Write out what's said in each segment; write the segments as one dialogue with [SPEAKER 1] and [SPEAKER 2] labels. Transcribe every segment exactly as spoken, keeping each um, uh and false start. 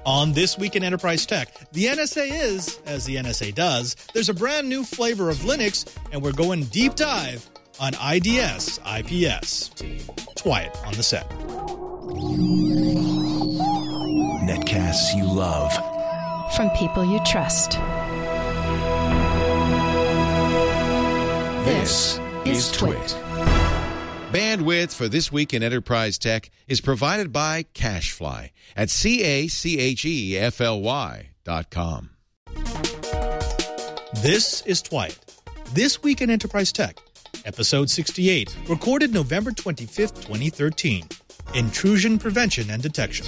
[SPEAKER 1] On This Week in Enterprise Tech, the N S A is, as the N S A does, there's a brand new flavor of Linux, and we're going deep dive on I D S I P S. Twiat on the set.
[SPEAKER 2] Netcasts you love.
[SPEAKER 3] From people you trust.
[SPEAKER 2] This is Twit.
[SPEAKER 4] Bandwidth for This Week in Enterprise Tech is provided by CacheFly at C A C H E F L Y dot com.
[SPEAKER 1] This is Twiat. This Week in Enterprise Tech, Episode sixty-eight, recorded November twenty-fifth, twenty thirteen. Intrusion Prevention and Detection.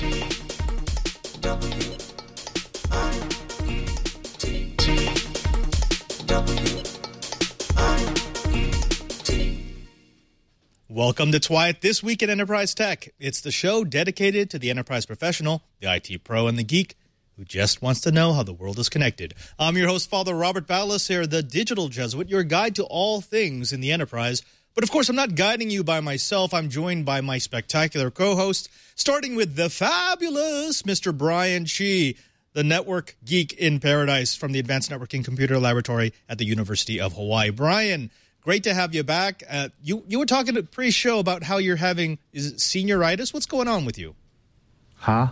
[SPEAKER 1] Welcome to Twiat, This Week in Enterprise Tech. It's the show dedicated to the enterprise professional, the I T pro, and the geek who just wants to know how the world is connected. I'm your host, Father Robert Ballas here, the Digital Jesuit, your guide to all things in the enterprise. But of course, I'm not guiding you by myself. I'm joined by my spectacular co-host, starting with the fabulous Mister Brian Chi, the network geek in paradise from the Advanced Networking Computer Laboratory at the University of Hawaii. Brian, great to have you back. Uh, you you were talking at pre-show about how you're having is it senioritis. What's going on with you?
[SPEAKER 5] Huh?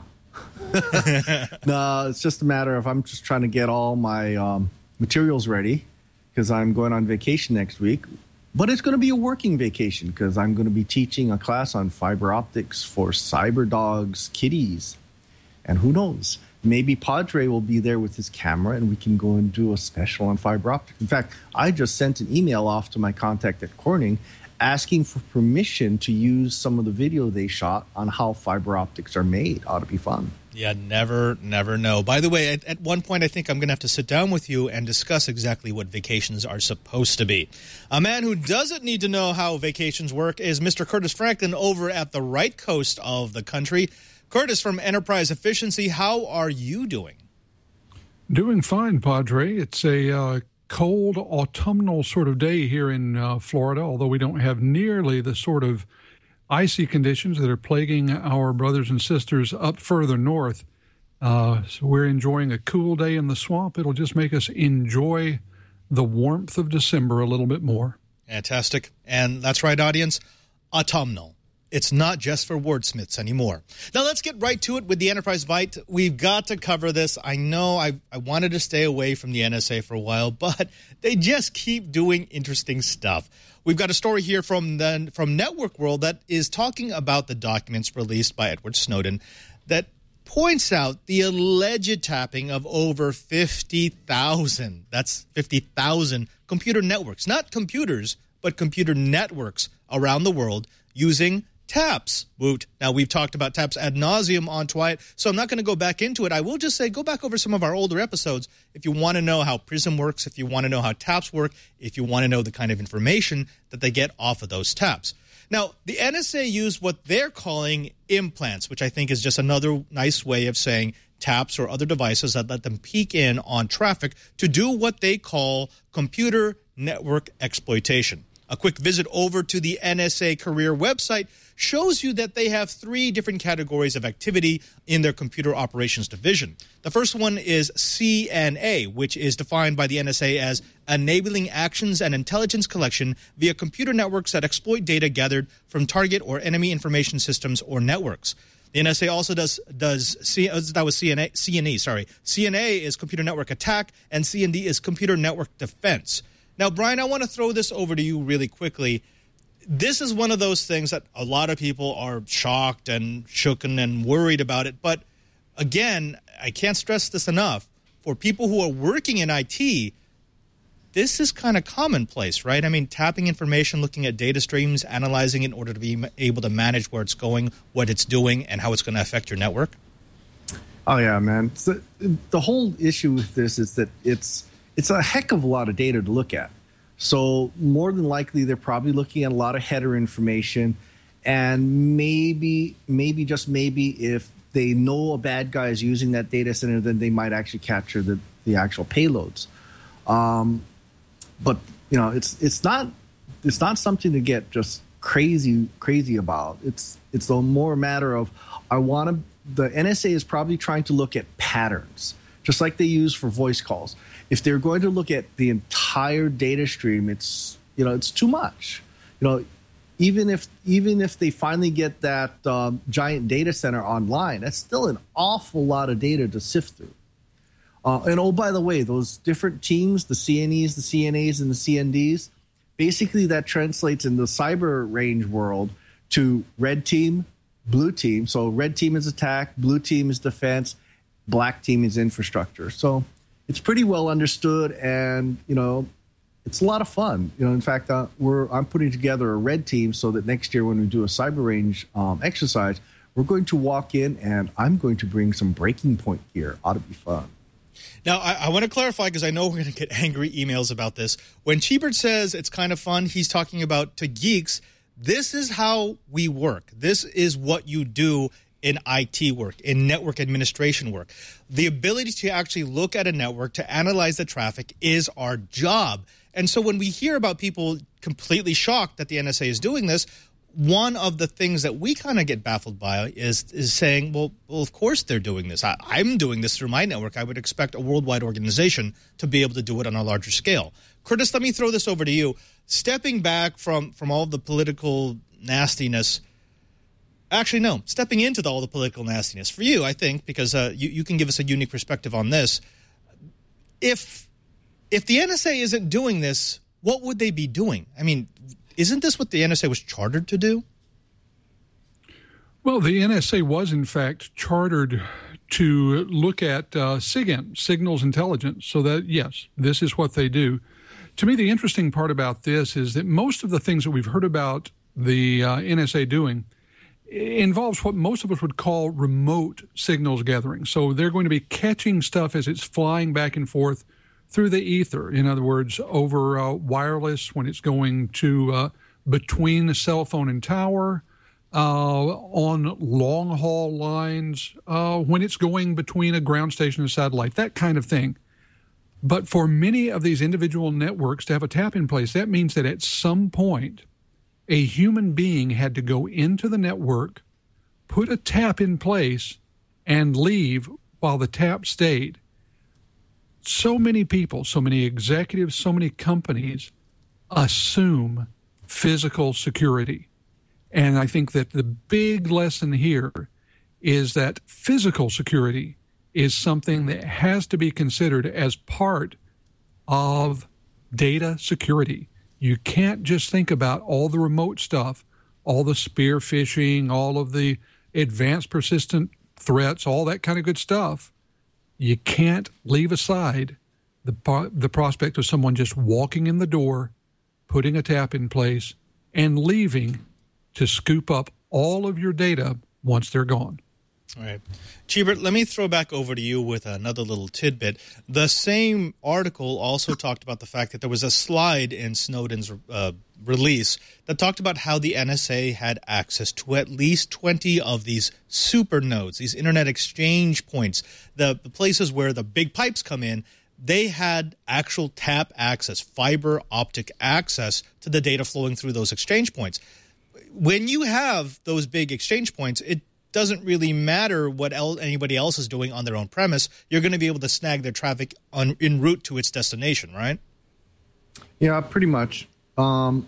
[SPEAKER 5] No, it's just a matter of I'm just trying to get all my um, materials ready because I'm going on vacation next week. But it's going to be a working vacation because I'm going to be teaching a class on fiber optics for cyber dogs, kitties. And who knows? Maybe Padre will be there with his camera and we can go and do a special on fiber optics. In fact, I just sent an email off to my contact at Corning asking for permission to use some of the video they shot on how fiber optics are made. Ought to be fun.
[SPEAKER 1] Yeah, never, never know. By the way, at, at one point, I think I'm going to have to sit down with you and discuss exactly what vacations are supposed to be. A man who doesn't need to know how vacations work is Mister Curtis Franklin over at the right coast of the country. Curtis from Enterprise Efficiency, how are you doing?
[SPEAKER 6] Doing fine, Padre. It's a uh, cold autumnal sort of day here in uh, Florida, although we don't have nearly the sort of icy conditions that are plaguing our brothers and sisters up further north. Uh, so we're enjoying a cool day in the swamp. It'll just make us enjoy the warmth of December a little bit more.
[SPEAKER 1] Fantastic. And that's right, audience, autumnal. It's not just for wordsmiths anymore. Now let's get right to it with the Enterprise Byte. We've got to cover this. I know I, I wanted to stay away from the N S A for a while, but they just keep doing interesting stuff. We've got a story here from the, from Network World that is talking about the documents released by Edward Snowden that points out the alleged tapping of over fifty thousand, that's fifty thousand computer networks, not computers, but computer networks around the world using taps. Woot. Now, we've talked about taps ad nauseum on Twiat, so I'm not going to go back into it. I will just say go back over some of our older episodes if you want to know how Prism works, if you want to know how taps work, if you want to know the kind of information that they get off of those taps. Now, the N S A used what they're calling implants, which I think is just another nice way of saying taps or other devices that let them peek in on traffic to do what they call computer network exploitation. A quick visit over to the N S A career website shows you that they have three different categories of activity in their computer operations division. The first one is C N A, which is defined by the N S A as enabling actions and intelligence collection via computer networks that exploit data gathered from target or enemy information systems or networks. The N S A also does, does C, that was C N A, C N E, sorry. C N A is computer network attack, and C N D is computer network defense. Now, Brian, I want to throw this over to you really quickly. This is one of those things that a lot of people are shocked and shooken and worried about it. But again, I can't stress this enough. For people who are working in I T, this is kind of commonplace, right? I mean, tapping information, looking at data streams, analyzing it in order to be able to manage where it's going, what it's doing, and how it's going to affect your network.
[SPEAKER 5] Oh, yeah, man. So the whole issue with this is that it's it's a heck of a lot of data to look at. So more than likely, they're probably looking at a lot of header information. And maybe, maybe just maybe, if they know a bad guy is using that data center, then they might actually capture the, the actual payloads. Um, but, you know, it's it's not it's not something to get just crazy crazy about. It's it's a more matter of I want to the N S A is probably trying to look at patterns, just like they use for voice calls. If they're going to look at the entire data stream, it's you know it's too much. You know, even if even if they finally get that um, giant data center online, that's still an awful lot of data to sift through. Uh, and oh, by the way, those different teams, the C N Es, the C N As, and the C N Ds, basically that translates in the cyber range world to red team, blue team. So red team is attack, blue team is defense, black team is infrastructure. So it's pretty well understood, and you know, it's a lot of fun. You know, in fact, uh, we're I'm putting together a red team so that next year when we do a cyber range um, exercise, we're going to walk in and I'm going to bring some breaking point gear. Ought to be fun.
[SPEAKER 1] Now, I, I want to clarify because I know we're going to get angry emails about this. When Cheebert says it's kind of fun, he's talking about to geeks. This is how we work. This is what you do in I T work, in network administration work. The ability to actually look at a network, to analyze the traffic is our job. And so when we hear about people completely shocked that the N S A is doing this, one of the things that we kind of get baffled by is is saying, well, well, of course they're doing this. I, I'm doing this through my network. I would expect a worldwide organization to be able to do it on a larger scale. Curtis, let me throw this over to you. Stepping back from, from all of the political nastiness, actually, no, stepping into the, all the political nastiness for you, I think, because uh, you, you can give us a unique perspective on this. If if the N S A isn't doing this, what would they be doing? I mean, isn't this what the N S A was chartered to do?
[SPEAKER 6] Well, the N S A was, in fact, chartered to look at uh, SIGINT, signals intelligence, so that, yes, this is what they do. To me, the interesting part about this is that most of the things that we've heard about the uh, N S A doing involves what most of us would call remote signals gathering. So they're going to be catching stuff as it's flying back and forth through the ether. In other words, over uh, wireless when it's going to uh, between the cell phone and tower, uh, on long-haul lines, uh, when it's going between a ground station and a satellite, that kind of thing. But for many of these individual networks to have a tap in place, that means that at some point, a human being had to go into the network, put a tap in place, and leave while the tap stayed. So many people, so many executives, so many companies assume physical security. And I think that the big lesson here is that physical security is something that has to be considered as part of data security. You can't just think about all the remote stuff, all the spear phishing, all of the advanced persistent threats, all that kind of good stuff. You can't leave aside the the prospect of someone just walking in the door, putting a tap in place, and leaving to scoop up all of your data once they're gone.
[SPEAKER 1] All right. Cheebert, let me throw back over to you with another little tidbit. The same article also talked about the fact that there was a slide in Snowden's uh, release that talked about how the N S A had access to at least twenty of these super nodes, these internet exchange points, the, the places where the big pipes come in. They had actual tap access, fiber optic access to the data flowing through those exchange points. When you have those big exchange points, it doesn't really matter what el- anybody else is doing on their own premise. You're going to be able to snag their traffic on, en route to its destination, right?
[SPEAKER 5] Yeah, pretty much. Um,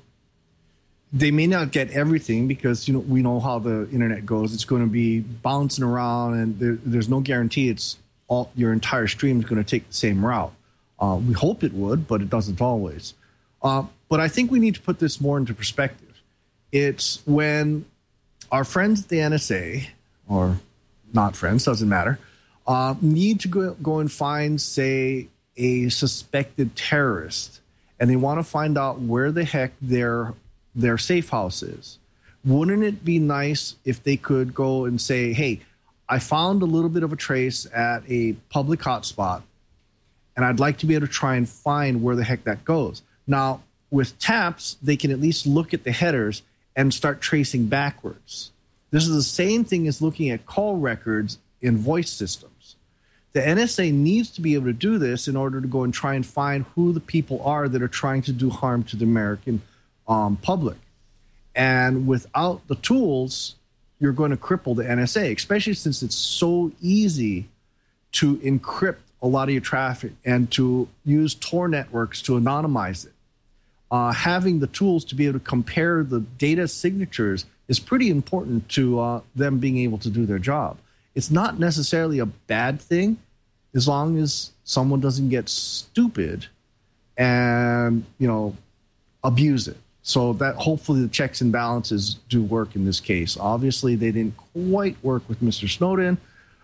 [SPEAKER 5] they may not get everything because you know we know how the internet goes. It's going to be bouncing around, and there, there's no guarantee it's all your entire stream is going to take the same route. Uh, we hope it would, but it doesn't always. Uh, but I think we need to put this more into perspective. It's when our friends at the N S A, or not friends, doesn't matter, uh, need to go, go and find, say, a suspected terrorist, and they want to find out where the heck their their safe house is. Wouldn't it be nice if they could go and say, hey, I found a little bit of a trace at a public hotspot, and I'd like to be able to try and find where the heck that goes. Now, with taps, they can at least look at the headers and start tracing backwards. This is the same thing as looking at call records in voice systems. The N S A needs to be able to do this in order to go and try and find who the people are that are trying to do harm to the American um, public. And without the tools, you're going to cripple the N S A, especially since it's so easy to encrypt a lot of your traffic and to use Tor networks to anonymize it. Uh, having the tools to be able to compare the data signatures is pretty important to uh, them being able to do their job. It's not necessarily a bad thing as long as someone doesn't get stupid and, you know, abuse it. So that hopefully the checks and balances do work in this case. Obviously, they didn't quite work with Mister Snowden,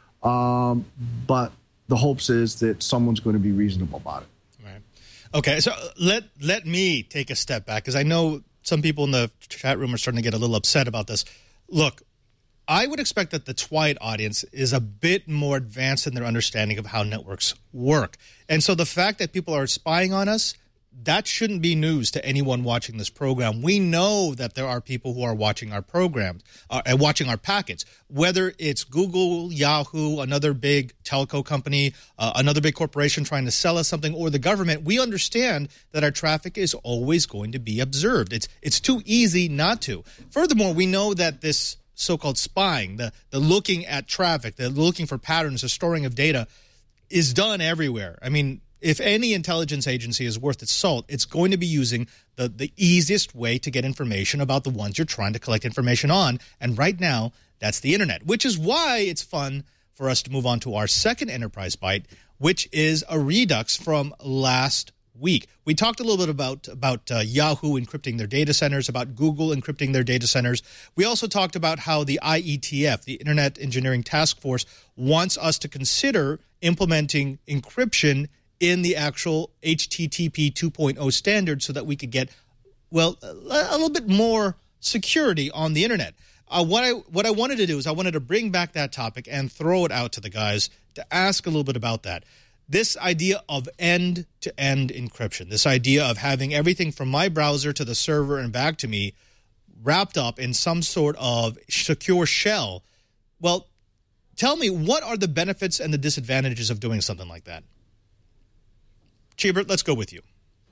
[SPEAKER 5] um, but the hopes is that someone's going to be reasonable about it.
[SPEAKER 1] Right. Okay, so let let me take a step back, because I know some people in the chat room are starting to get a little upset about this. Look, I would expect that the Twilight audience is a bit more advanced in their understanding of how networks work. And so the fact that people are spying on us, that shouldn't be news to anyone watching this program. We know that there are people who are watching our programs uh, and watching our packets, whether it's Google, Yahoo, another big telco company, uh, another big corporation trying to sell us something, or the government. We understand that our traffic is always going to be observed. It's it's too easy not to. Furthermore, we know that this so-called spying, the, the looking at traffic, the looking for patterns, the storing of data, is done everywhere. I mean, if any intelligence agency is worth its salt, it's going to be using the, the easiest way to get information about the ones you're trying to collect information on. And right now, that's the internet, which is why it's fun for us to move on to our second Enterprise Byte, which is a redux from last week. We talked a little bit about, about uh, Yahoo encrypting their data centers, about Google encrypting their data centers. We also talked about how the I E T F, the Internet Engineering Task Force, wants us to consider implementing encryption in the actual H T T P two point oh standard so that we could get, well, a, a little bit more security on the internet. Uh, what I what I wanted to do is I wanted to bring back that topic and throw it out to the guys to ask a little bit about that. This idea of end-to-end encryption, this idea of having everything from my browser to the server and back to me wrapped up in some sort of secure shell. Well, tell me, what are the benefits and the disadvantages of doing something like that? Cheebert, let's go with you.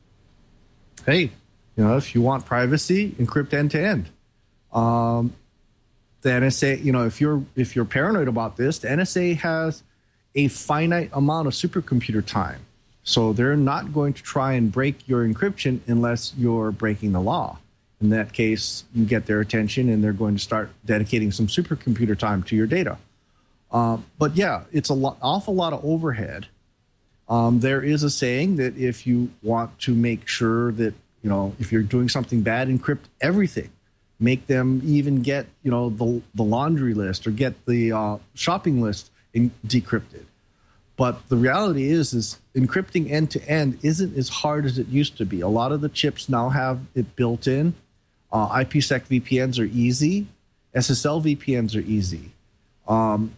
[SPEAKER 5] Hey, you know, if you want privacy, encrypt end-to-end. Um, the N S A, you know, if you're if you're paranoid about this, the N S A has a finite amount of supercomputer time. So they're not going to try and break your encryption unless you're breaking the law. In that case, you get their attention and they're going to start dedicating some supercomputer time to your data. Uh, but yeah, it's a lot, awful lot of overhead. Um, there is a saying that if you want to make sure that, you know, if you're doing something bad, encrypt everything. Make them even get, you know, the, the laundry list or get the uh, shopping list in, decrypted. But the reality is, is encrypting end-to-end isn't as hard as it used to be. A lot of the chips now have it built in. Uh, IPsec V P Ns are easy. S S L V P Ns are easy. Um,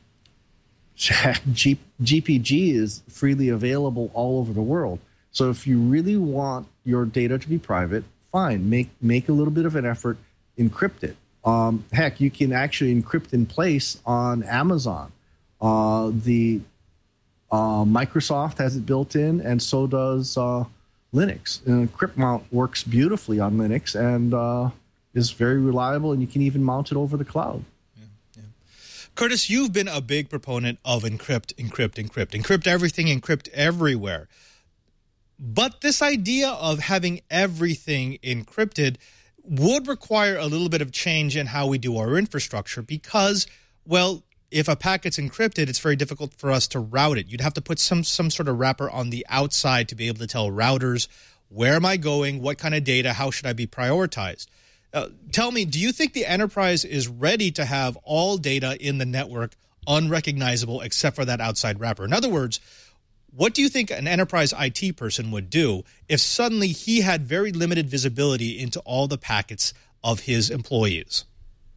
[SPEAKER 5] G- GPG is freely available all over the world. So if you really want your data to be private, fine. Make make a little bit of an effort, encrypt it. Um, heck, you can actually encrypt in place on Amazon. Uh, the uh, Microsoft has it built in, and so does uh, Linux. And EncryptMount works beautifully on Linux and uh, is very reliable, and you can even mount it over the cloud.
[SPEAKER 1] Curtis, you've been a big proponent of encrypt, encrypt, encrypt. Encrypt everything, encrypt everywhere. But this idea of having everything encrypted would require a little bit of change in how we do our infrastructure because, well, if a packet's encrypted, it's very difficult for us to route it. You'd have to put some some sort of wrapper on the outside to be able to tell routers, where am I going, what kind of data, how should I be prioritized? Uh, tell me, do you think the enterprise is ready to have all data in the network unrecognizable except for that outside wrapper? In other words, what do you think an enterprise I T person would do if suddenly he had very limited visibility into all the packets of his employees?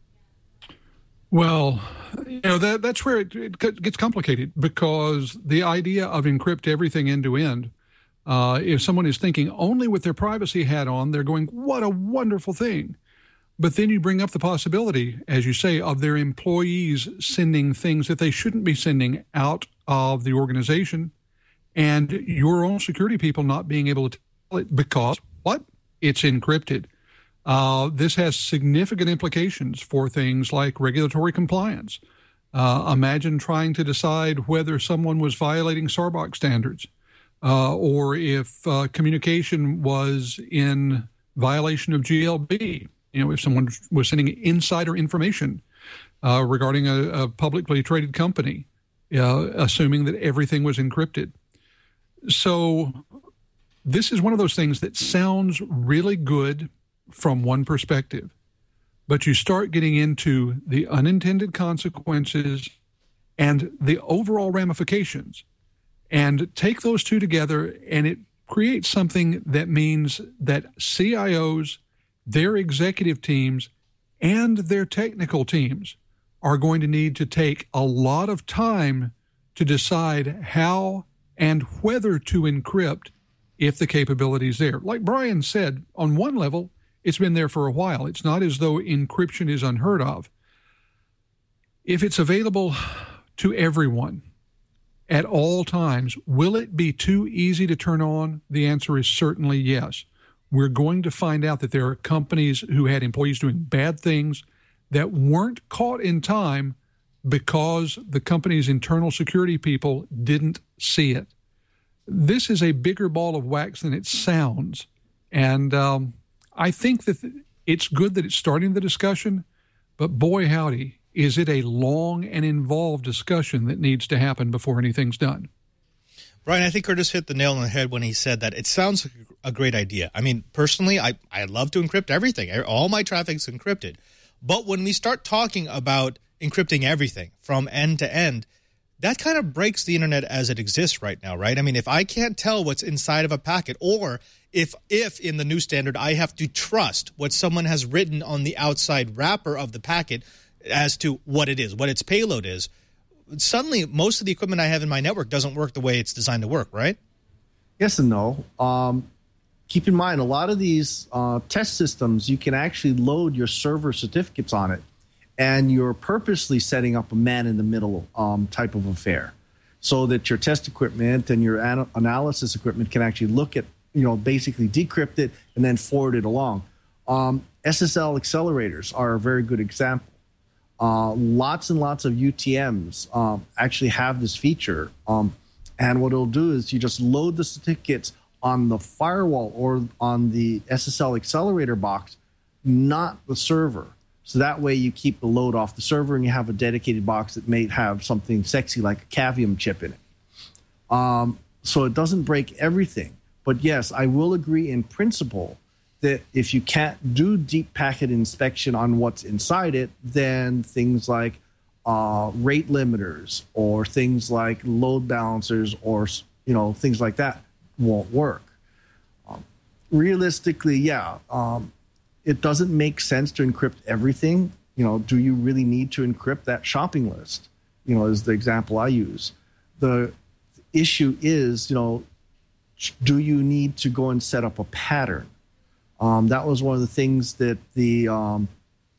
[SPEAKER 6] Well, you know, that that's where it, it gets complicated because the idea of encrypt everything end to end, uh, if someone is thinking only with their privacy hat on, they're going, what a wonderful thing. But then you bring up the possibility, as you say, of their employees sending things that they shouldn't be sending out of the organization and your own security people not being able to tell it because, what? It's encrypted. Uh, this has significant implications for things like regulatory compliance. Uh, imagine trying to decide whether someone was violating Sarbox standards uh, or if uh, communication was in violation of G L B. You know, if someone was sending insider information uh, regarding a, a publicly traded company, uh, assuming that everything was encrypted. So this is one of those things that sounds really good from one perspective, but you start getting into the unintended consequences and the overall ramifications, and take those two together, and it creates something that means that C I Os, their executive teams, and their technical teams are going to need to take a lot of time to decide how and whether to encrypt if the capability is there. Like Brian said, on one level, it's been there for a while. It's not as though encryption is unheard of. If it's available to everyone at all times, will it be too easy to turn on? The answer is certainly yes. We're going to find out that there are companies who had employees doing bad things that weren't caught in time because the company's internal security people didn't see it. This is a bigger ball of wax than it sounds. And um, I think that it's good that it's starting the discussion, but boy, howdy, is it a long and involved discussion that needs to happen before anything's done.
[SPEAKER 1] Brian, I think Curtis hit the nail on the head when he said that it sounds like a great idea. I mean, personally, I, I love to encrypt everything. All my traffic's encrypted. But when we start talking about encrypting everything from end to end, that kind of breaks the internet as it exists right now, right? I mean, if I can't tell what's inside of a packet, or if if in the new standard I have to trust what someone has written on the outside wrapper of the packet as to what it is, what its payload is, suddenly most of the equipment I have in my network doesn't work the way it's designed to work, right?
[SPEAKER 5] Yes and no. Um, keep in mind, a lot of these uh, test systems, you can actually load your server certificates on it, and you're purposely setting up a man-in-the-middle um, type of affair so that your test equipment and your an- analysis equipment can actually look at, you know, basically decrypt it and then forward it along. Um, S S L accelerators are a very good example. Uh, lots and lots of U T Ms um, actually have this feature. Um, and what it'll do is you just load the certificates on the firewall or on the S S L accelerator box, not the server. So that way you keep the load off the server and you have a dedicated box that may have something sexy like a Cavium chip in it. Um, so it doesn't break everything. But yes, I will agree in principle that if you can't do deep packet inspection on what's inside it, then things like uh, rate limiters or things like load balancers or, you know, things like that won't work. Um, realistically, yeah, um, it doesn't make sense to encrypt everything. You know, do you really need to encrypt that shopping list? You know, is the example I use. The issue is, you know, do you need to go and set up a pattern? Um, that was one of the things that the um,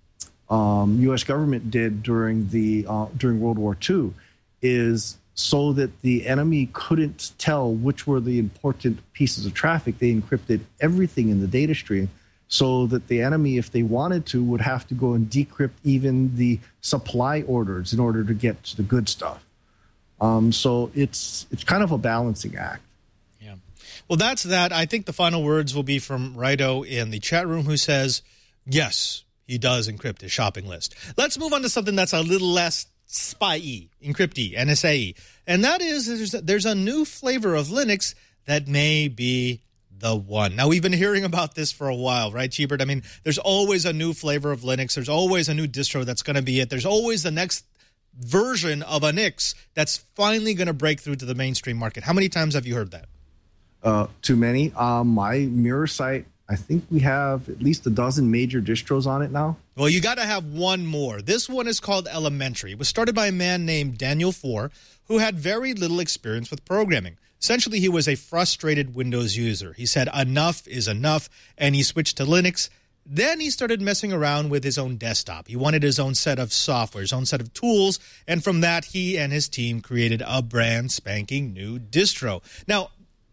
[SPEAKER 5] um, U S government did during the uh, during World War Two, is so that the enemy couldn't tell which were the important pieces of traffic. They encrypted everything in the data stream, so that the enemy, if they wanted to, would have to go and decrypt even the supply orders in order to get to the good stuff. Um, so it's it's kind of a balancing act.
[SPEAKER 1] Yeah. Well, that's that. I think the final words will be from Rido in the chat room, who says, yes, he does encrypt his shopping list. Let's move on to something that's a little less spy-y, encrypt-y, N S A-y. And that is there's, there's a new flavor of Linux that may be the one. Now, we've been hearing about this for a while, right, Cheebert? I mean, there's always a new flavor of Linux. There's always a new distro that's going to be it. There's always the next version of a Nix that's finally going to break through to the mainstream market. How many times have you heard that?
[SPEAKER 5] Uh, too many. Um, my mirror site, I think we have at least a dozen major distros on it now.
[SPEAKER 1] Well, you got to have one more. This one is called Elementary. It was started by a man named Daniel Four, who had very little experience with programming. Essentially, he was a frustrated Windows user. He said enough is enough, and he switched to Linux. Then he started messing around with his own desktop. He wanted his own set of software, his own set of tools, and from that, he and his team created a brand spanking new distro. Now,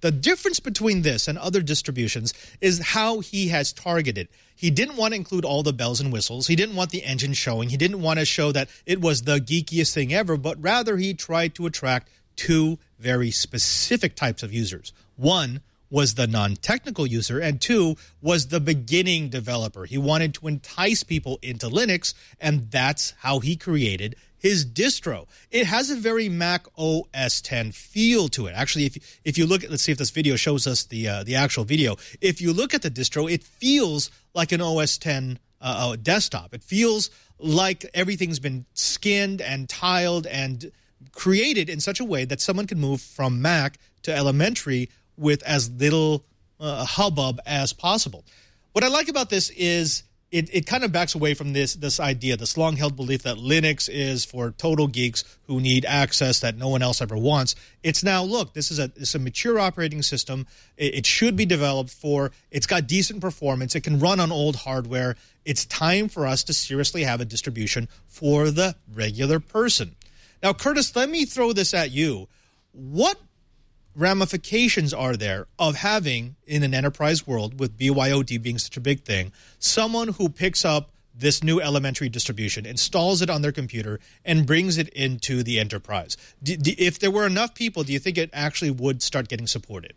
[SPEAKER 1] The difference between this and other distributions is how he has targeted. He didn't want to include all the bells and whistles. He didn't want the engine showing. He didn't want to show that it was the geekiest thing ever, but rather he tried to attract two very specific types of users. One was the non-technical user, and two was the beginning developer. He wanted to entice people into Linux, and that's how he created his distro. It has a very Mac O S X feel to it. Actually, if you, if you look at, let's see if this video shows us the uh, the actual video. If you look at the distro, it feels like an O S X uh, desktop. It feels like everything's been skinned and tiled and created in such a way that someone can move from Mac to elementary with as little uh, hubbub as possible. What I like about this is it, it kind of backs away from this this idea, this long-held belief that Linux is for total geeks who need access that no one else ever wants. It's now, look, this is a, it's a mature operating system. It, it should be developed for, it's got decent performance. It can run on old hardware. It's time for us to seriously have a distribution for the regular person. Now, Curtis, let me throw this at you. What ramifications are there of having, in an enterprise world, with B Y O D being such a big thing, someone who picks up this new elementary distribution, installs it on their computer, and brings it into the enterprise? D- d- if there were enough people, do you think it actually would start getting supported?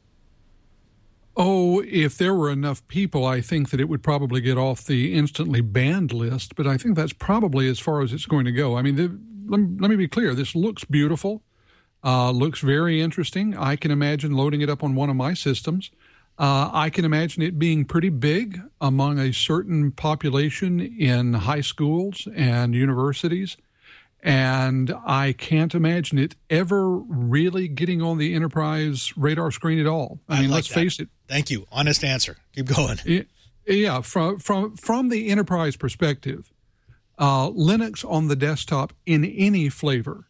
[SPEAKER 6] Oh, if there were enough people, I think that it would probably get off the instantly banned list, but I think that's probably as far as it's going to go. I mean, the, let, me, let me be clear. This looks beautiful. Uh, looks very interesting. I can imagine loading it up on one of my systems. Uh, I can imagine it being pretty big among a certain population in high schools and universities. And I can't imagine it ever really getting on the enterprise radar screen at all. I, I mean, like let's that. face it.
[SPEAKER 1] Thank you. Honest answer. Keep going.
[SPEAKER 6] It, yeah, from, from, from the enterprise perspective, uh, Linux on the desktop in any flavor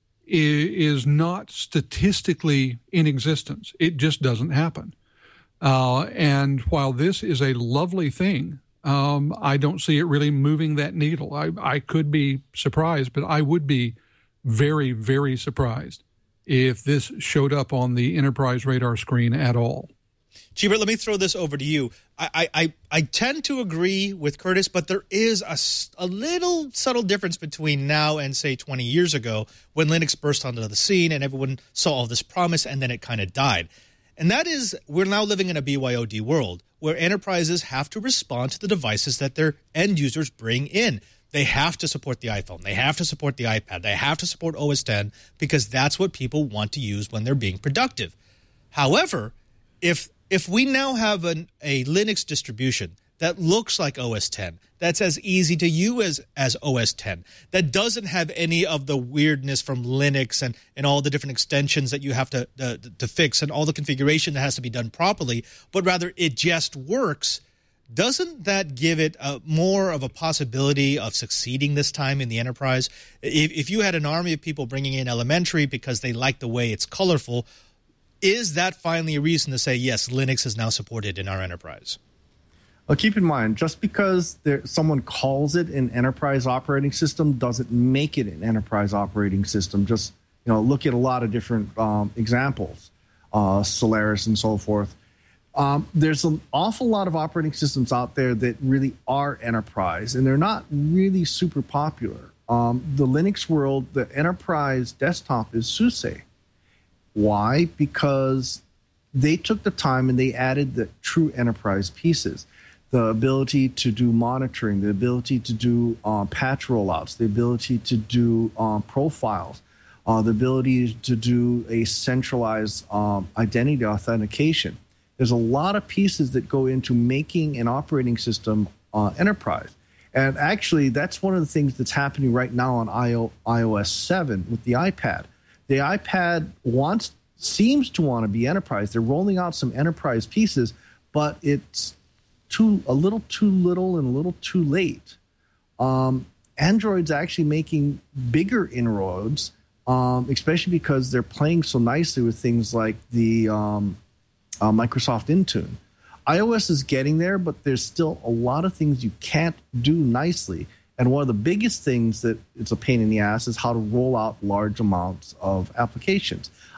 [SPEAKER 6] is not statistically in existence. It just doesn't happen. Uh, and while this is a lovely thing, um, I don't see it really moving that needle. I, I could be surprised, but I would be very, very surprised if this showed up on the enterprise radar screen at all.
[SPEAKER 1] Cheever, let me throw this over to you. I, I, I tend to agree with Curtis, but there is a, a little subtle difference between now and, say, twenty years ago when Linux burst onto the scene and everyone saw all this promise and then it kind of died. And that is, we're now living in a B Y O D world where enterprises have to respond to the devices that their end users bring in. They have to support the iPhone. They have to support the iPad. They have to support O S X because that's what people want to use when they're being productive. However, if If we now have an, a Linux distribution that looks like O S X, that's as easy to use as, as O S X, that doesn't have any of the weirdness from Linux and, and all the different extensions that you have to, uh, to fix and all the configuration that has to be done properly, but rather it just works, doesn't that give it a, more of a possibility of succeeding this time in the enterprise? If, if you had an army of people bringing in elementary because they like the way it's colorful, is that finally a reason to say, yes, Linux is now supported in our enterprise?
[SPEAKER 5] Well, keep in mind, just because there, someone calls it an enterprise operating system doesn't make it an enterprise operating system. Just, you know, look at a lot of different um, examples, uh, Solaris and so forth. Um, there's an awful lot of operating systems out there that really are enterprise, and they're not really super popular. Um, the Linux world, the enterprise desktop is SUSE. Why? Because they took the time and they added the true enterprise pieces. The ability to do monitoring, the ability to do uh, patch rollouts, the ability to do um, profiles, uh, the ability to do a centralized um, identity authentication. There's a lot of pieces that go into making an operating system uh, enterprise. And actually, that's one of the things that's happening right now on iOS seven with the iPad. The iPad wants seems to want to be enterprise. They're rolling out some enterprise pieces, but it's too a little too little and a little too late. Um, Android's actually making bigger inroads, um, especially because they're playing so nicely with things like the um, uh, Microsoft Intune. iOS is getting there, but there's still a lot of things you can't do nicely. And one of the biggest things that it's a pain in the ass is how to roll out large amounts of applications.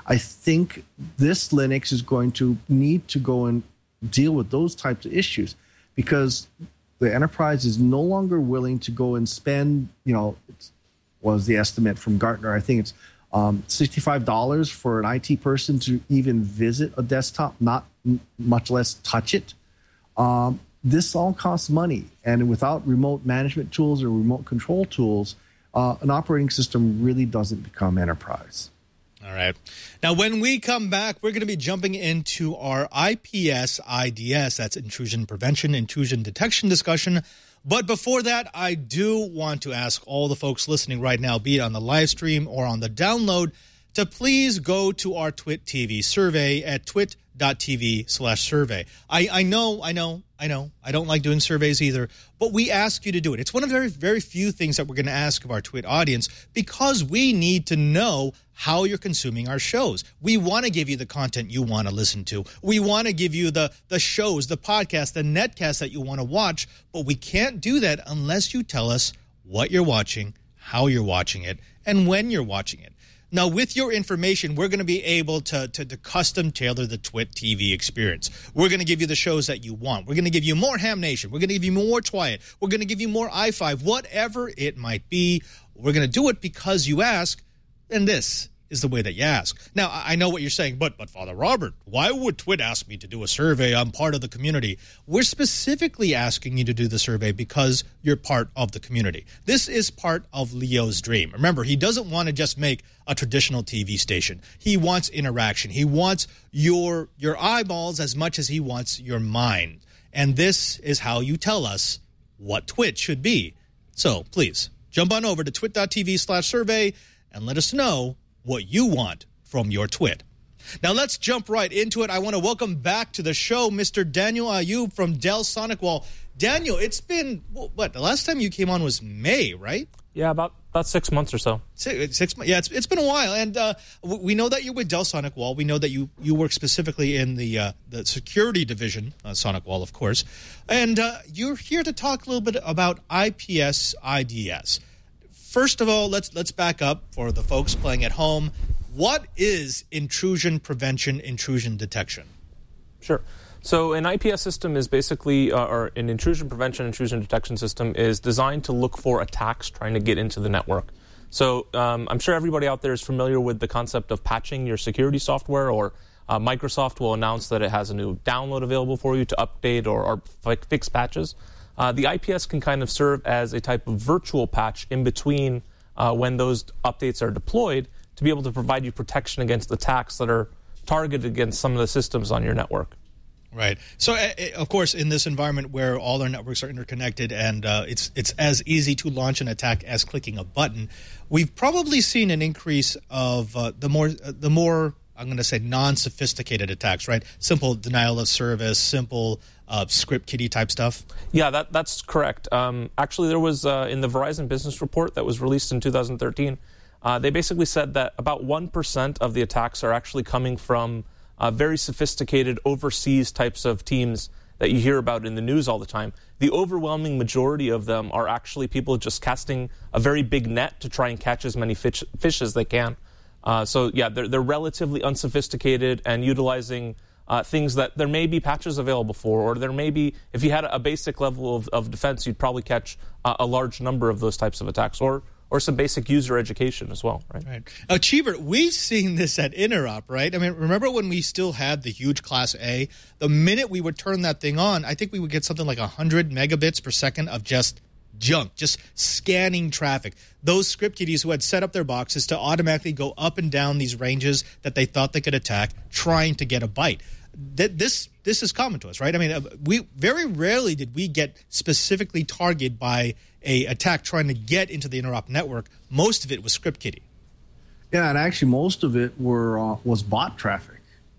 [SPEAKER 5] I think this Linux is going to need to go and deal with those types of issues because the enterprise is no longer willing to go and spend, you know, it's, was the estimate from Gartner. I think it's um, sixty-five dollars for an I T person to even visit a desktop, not much less touch it. Um, this all costs money. And without remote management tools or remote control tools, uh, an operating system really doesn't become enterprise.
[SPEAKER 1] All right. Now, when we come back, we're going to be jumping into our I P S I D S, that's intrusion prevention, intrusion detection discussion. But before that, I do want to ask all the folks listening right now, be it on the live stream or on the download, to please go to our Twit T V survey at twit.tv slash survey. I, I know, I know, I know, I don't like doing surveys either, but we ask you to do it. It's one of the very, very few things that we're going to ask of our Twit audience because we need to know how you're consuming our shows. We want to give you the content you want to listen to. We want to give you the, the shows, the podcasts, the netcasts that you want to watch, but we can't do that unless you tell us what you're watching, how you're watching it, and when you're watching it. Now, with your information, we're going to be able to, to, to custom tailor the Twit T V experience. We're going to give you the shows that you want. We're going to give you more Ham Nation. We're going to give you more Twiat. We're going to give you more i five, whatever it might be. We're going to do it because you ask, and this is the way that you ask. Now, I know what you're saying, but but Father Robert, why would Twit ask me to do a survey? I'm part of the community. We're specifically asking you to do the survey because you're part of the community. This is part of Leo's dream. Remember, he doesn't want to just make a traditional T V station. He wants interaction. He wants your your eyeballs as much as he wants your mind. And this is how you tell us what Twit should be. So please, jump on over to twit.tv slash survey and let us know what you want from your Twit. Now let's jump right into it. I want to welcome back to the show Mister Daniel Ayub from Dell SonicWall. Daniel, it's been, what, the last time you came on was May, right?
[SPEAKER 7] Yeah, about about six months or so.
[SPEAKER 1] Six, six months. Yeah, it's it's been a while, and uh, we know that you're with Dell SonicWall. We know that you, you work specifically in the uh, the security division, uh, SonicWall, of course, and uh, you're here to talk a little bit about I P S I D S. First of all, let's let's back up for the folks playing at home. What is intrusion prevention, intrusion detection?
[SPEAKER 7] Sure. So an I P S system is basically, uh, or an intrusion prevention, intrusion detection system is designed to look for attacks trying to get into the network. So um, I'm sure everybody out there is familiar with the concept of patching your security software, or uh, Microsoft will announce that it has a new download available for you to update or, or fi- fix patches. Uh, the I P S can kind of serve as a type of virtual patch in between uh, when those updates are deployed to be able to provide you protection against attacks that are targeted against some of the systems on your network.
[SPEAKER 1] Right. So, uh, of course, in this environment where all our networks are interconnected and uh, it's it's as easy to launch an attack as clicking a button, we've probably seen an increase of uh, the more uh, the more I'm going to say non-sophisticated attacks, right? Simple denial of service, simple uh, script kiddie type stuff.
[SPEAKER 7] Yeah, that that's correct. Um, actually, there was uh, in the Verizon Business Report that was released in two thousand thirteen, uh, they basically said that about one percent of the attacks are actually coming from uh, very sophisticated overseas types of teams that you hear about in the news all the time. The overwhelming majority of them are actually people just casting a very big net to try and catch as many fish, fish as they can. Uh, so, yeah, they're, they're relatively unsophisticated and utilizing uh, things that there may be patches available for, or there may be, if you had a basic level of, of defense, you'd probably catch uh, a large number of those types of attacks, or or some basic user education as well, right?
[SPEAKER 1] Right. Now, Cheever, we've seen this at Interop, right? I mean, remember when we still had the huge Class A? The minute we would turn that thing on, I think we would get something like one hundred megabits per second of just junk, just scanning traffic. Those script kiddies who had set up their boxes to automatically go up and down these ranges that they thought they could attack, trying to get a bite. This this is common to us, right? I mean, we very rarely did we get specifically targeted by a attack trying to get into the Interop network. Most of it was script kiddie.
[SPEAKER 5] Yeah, and actually most of it were uh, was bot traffic.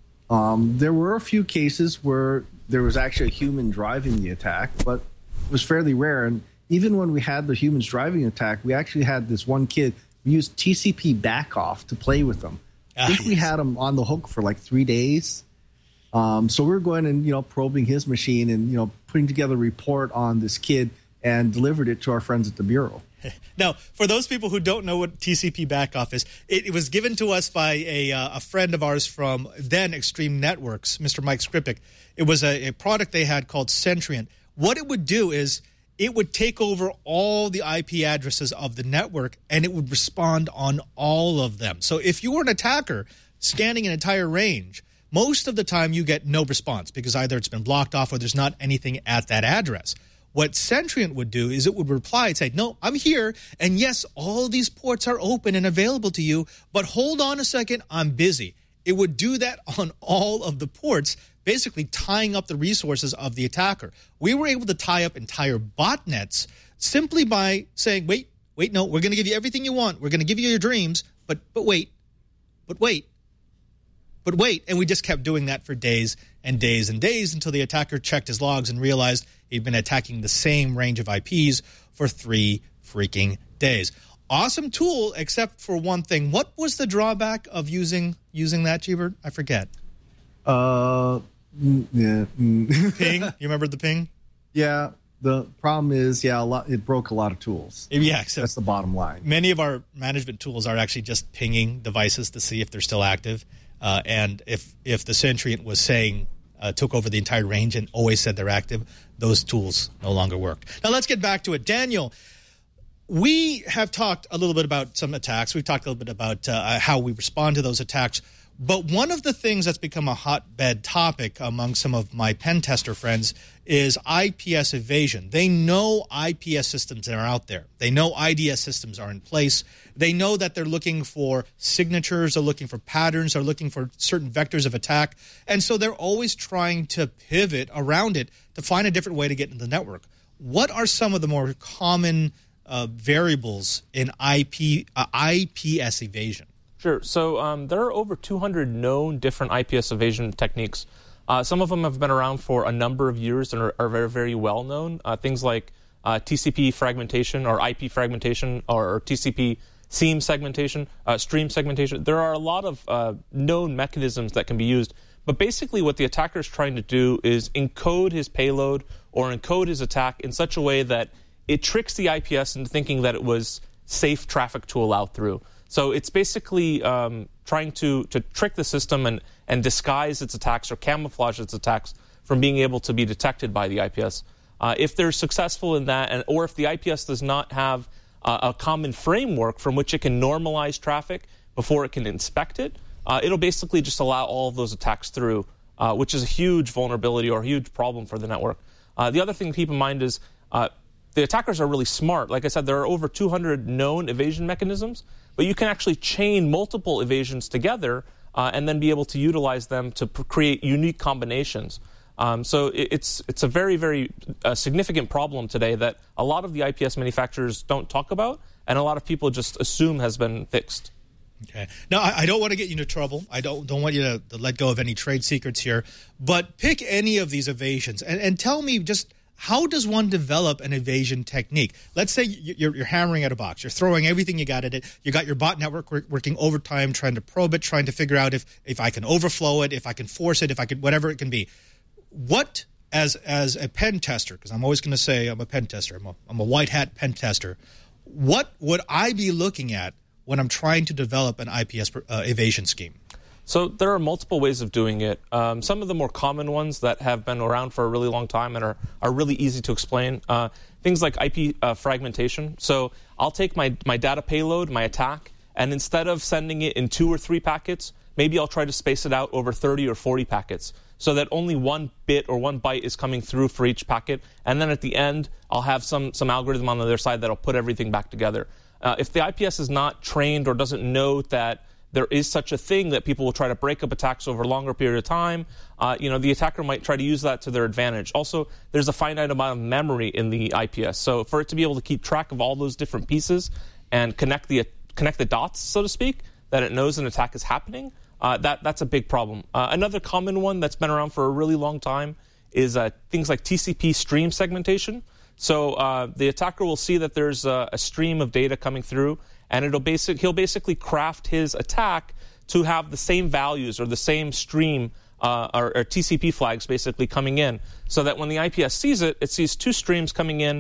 [SPEAKER 5] Um, there were a few cases where there was actually a human driving the attack, but it was fairly rare. And even when we had the humans driving attack, we actually had this one kid who used T C P backoff to play with them. I think ah, yes. we had him on the hook for like three days. Um, so we were going and, you know, probing his machine and, you know, putting together a report on this kid. and delivered it to our friends at the Bureau.
[SPEAKER 1] Now, for those people who don't know what T C P backoff is, it, it was given to us by a, uh, a friend of ours from then Extreme Networks, Mister Mike Skripik. It was a, a product they had called Centriant. What it would do is it would take over all the I P addresses of the network, and it would respond on all of them. So if you were an attacker scanning an entire range, most of the time you get no response because either it's been blocked off or there's not anything at that address. What Centriant would do is it would reply and say, no, I'm here, and yes, all these ports are open and available to you, but hold on a second, I'm busy. It would do that on all of the ports, basically tying up the resources of the attacker. We were able to tie up entire botnets simply by saying, wait, wait, no, we're going to give you everything you want. We're going to give you your dreams, but but wait, but wait, but wait. And we just kept doing that for days and days and days until the attacker checked his logs and realized he'd been attacking the same range of I Ps for three freaking days. Awesome tool, except for one thing. What was the drawback of using using that, Gebert? I forget.
[SPEAKER 5] Uh, mm, yeah. mm.
[SPEAKER 1] Ping? You remember the ping?
[SPEAKER 5] Yeah. The problem is, yeah, a lot, it broke a lot of tools.
[SPEAKER 1] Yeah. So
[SPEAKER 5] that's the bottom line.
[SPEAKER 1] Many of our management tools are actually just pinging devices to see if they're still active. Uh, and if, if the Centriant was saying, uh, took over the entire range and always said they're active, those tools no longer work. Now let's get back to it. Daniel, we have talked a little bit about some attacks. We've talked a little bit about uh, how we respond to those attacks. But one of the things that's become a hotbed topic among some of my pen tester friends is I P S evasion. They know I P S systems that are out there. They know I D S systems are in place. They know that they're looking for signatures, they're looking for patterns, they're looking for certain vectors of attack. And so they're always trying to pivot around it to find a different way to get into the network. What are some of the more common uh, variables in I P, uh, I P S evasion?
[SPEAKER 7] Sure. So um, there are over two hundred known different I P S evasion techniques. Uh, some of them have been around for a number of years and are, are very, very well known. Uh, things like uh, T C P fragmentation or I P fragmentation or, or T C P seam segmentation, uh, stream segmentation. There are a lot of uh, known mechanisms that can be used. But basically what the attacker is trying to do is encode his payload or encode his attack in such a way that it tricks the I P S into thinking that it was safe traffic to allow through. So it's basically um, trying to, to trick the system and, and disguise its attacks or camouflage its attacks from being able to be detected by the I P S. Uh, if they're successful in that, and, or if the I P S does not have uh, a common framework from which it can normalize traffic before it can inspect it, uh, it'll basically just allow all of those attacks through, uh, which is a huge vulnerability or a huge problem for the network. Uh, the other thing to keep in mind is uh, the attackers are really smart. Like I said, there are over two hundred known evasion mechanisms, but you can actually chain multiple evasions together uh, and then be able to utilize them to pr- create unique combinations. Um, so it, it's it's a very, very uh, significant problem today that a lot of the I P S manufacturers don't talk about, and a lot of people just assume has been fixed.
[SPEAKER 1] Okay. Now, I, I don't want to get you into trouble. I don't don't want you to, to let go of any trade secrets here, but pick any of these evasions and, and tell me just, how does one develop an evasion technique? Let's say you're, you're hammering at a box. You're throwing everything you got at it. You got your bot network working overtime, trying to probe it, trying to figure out if, if I can overflow it, if I can force it, if I can, whatever it can be. What, as as a pen tester, because I'm always going to say I'm a pen tester, I'm a, I'm a white hat pen tester, what would I be looking at when I'm trying to develop an I P S uh, evasion scheme?
[SPEAKER 7] So there are multiple ways of doing it. Um, some of the more common ones that have been around for a really long time and are, are really easy to explain, uh, things like I P uh, fragmentation. So I'll take my, my data payload, my attack, and instead of sending it in two or three packets, maybe I'll try to space it out over thirty or forty packets so that only one bit or one byte is coming through for each packet. And then at the end, I'll have some, some algorithm on the other side that'll put everything back together. Uh, if the I P S is not trained or doesn't know that there is such a thing that people will try to break up attacks over a longer period of time, uh, you know, the attacker might try to use that to their advantage. Also, there's a finite amount of memory in the I P S. So for it to be able to keep track of all those different pieces and connect the connect the dots, so to speak, that it knows an attack is happening, uh, that that's a big problem. Uh, another common one that's been around for a really long time is uh, things like T C P stream segmentation. So uh, the attacker will see that there's a, a stream of data coming through, and it'll basic, he'll basically craft his attack to have the same values or the same stream uh, or, or T C P flags basically coming in, so that when the I P S sees it, it sees two streams coming in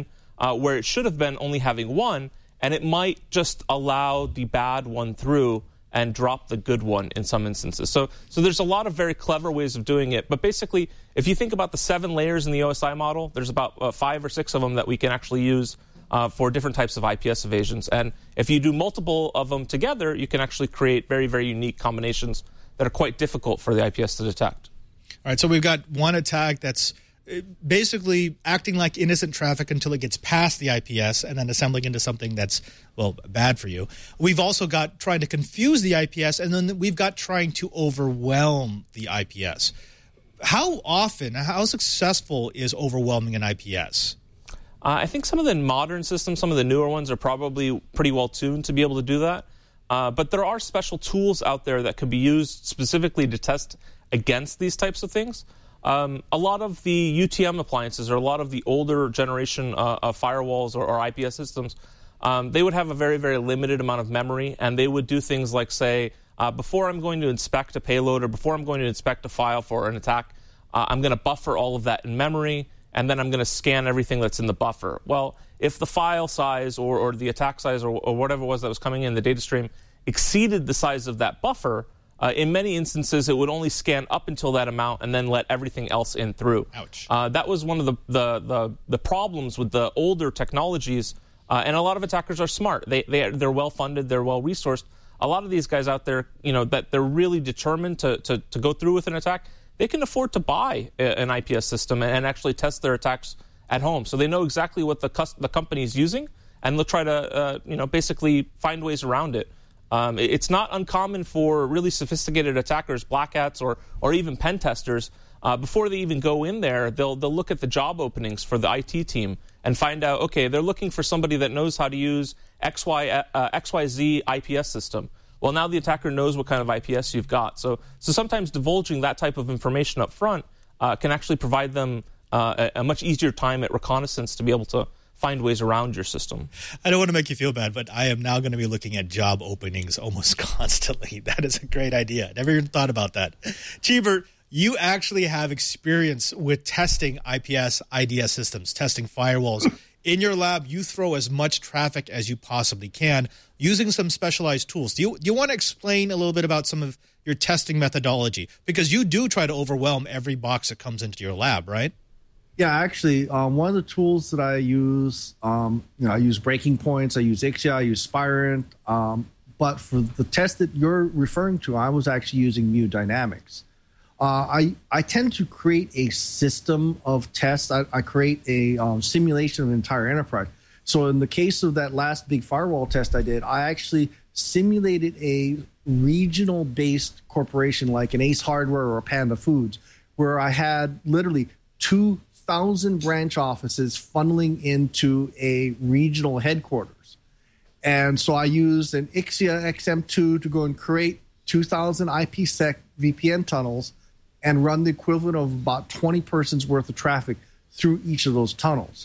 [SPEAKER 7] uh, where it should have been only having one, and it might just allow the bad one through and drop the good one in some instances. So so there's a lot of very clever ways of doing it. But basically, if you think about the seven layers in the O S I model, there's about uh, five or six of them that we can actually use uh, for different types of I P S evasions. And if you do multiple of them together, you can actually create very, very unique combinations that are quite difficult for the I P S to detect.
[SPEAKER 1] All right, so we've got one attack that's basically acting like innocent traffic until it gets past the I P S and then assembling into something that's, well, bad for you. We've also got trying to confuse the I P S, and then we've got trying to overwhelm the I P S. How often, how successful is overwhelming an I P S?
[SPEAKER 7] Uh, I think some of the modern systems, some of the newer ones, are probably pretty well tuned to be able to do that. Uh, but there are special tools out there that can be used specifically to test against these types of things. Um, a lot of the U T M appliances, or a lot of the older generation uh, of firewalls or, or I P S systems, um, they would have a very, very limited amount of memory, and they would do things like say, uh, before I'm going to inspect a payload or before I'm going to inspect a file for an attack, uh, I'm going to buffer all of that in memory, and then I'm going to scan everything that's in the buffer. Well, if the file size or, or the attack size or, or whatever it was that was coming in the data stream exceeded the size of that buffer, Uh, in many instances, it would only scan up until that amount and then let everything else in through.
[SPEAKER 1] Ouch.
[SPEAKER 7] Uh, that was one of the, the, the, the problems with the older technologies, uh, and a lot of attackers are smart. They, they, they're well-funded, they're well-resourced. A lot of these guys out there, you know, that they're really determined to, to, to go through with an attack, they can afford to buy a, an I P S system and, and actually test their attacks at home. So they know exactly what the, the company is using, and they'll try to, uh, you know, basically find ways around it. Um, it's not uncommon for really sophisticated attackers, black hats, or or even pen testers, uh, before they even go in there, they'll they'll look at the job openings for the I T team and find out, okay, they're looking for somebody that knows how to use X Y, uh, X Y Z I P S system. Well, now the attacker knows what kind of I P S you've got. So so sometimes divulging that type of information up front uh, can actually provide them uh, a, a much easier time at reconnaissance to be able to find ways around your system.
[SPEAKER 1] I don't want to make you feel bad, but I am now going to be looking at job openings almost constantly. That is a great idea. Never even thought about that. Cheever, you actually have experience with testing I P S, I D S systems, testing firewalls. In your lab, you throw as much traffic as you possibly can using some specialized tools. Do you, do you want to explain a little bit about some of your testing methodology? Because you do try to overwhelm every box that comes into your lab, right?
[SPEAKER 5] Yeah, actually, um, one of the tools that I use, um, you know, I use Breaking Points, I use Ixia, I use Spirent, um, but for the test that you're referring to, I was actually using Mu Dynamics. Uh, I I tend to create a system of tests. I, I create a um, simulation of an entire enterprise. So in the case of that last big firewall test I did, I actually simulated a regional-based corporation like an Ace Hardware or a Panda Foods, where I had literally two thousand branch offices funneling into a regional headquarters. And so I used an Ixia X M two to go and create two thousand IPsec V P N tunnels and run the equivalent of about twenty persons worth of traffic through each of those tunnels.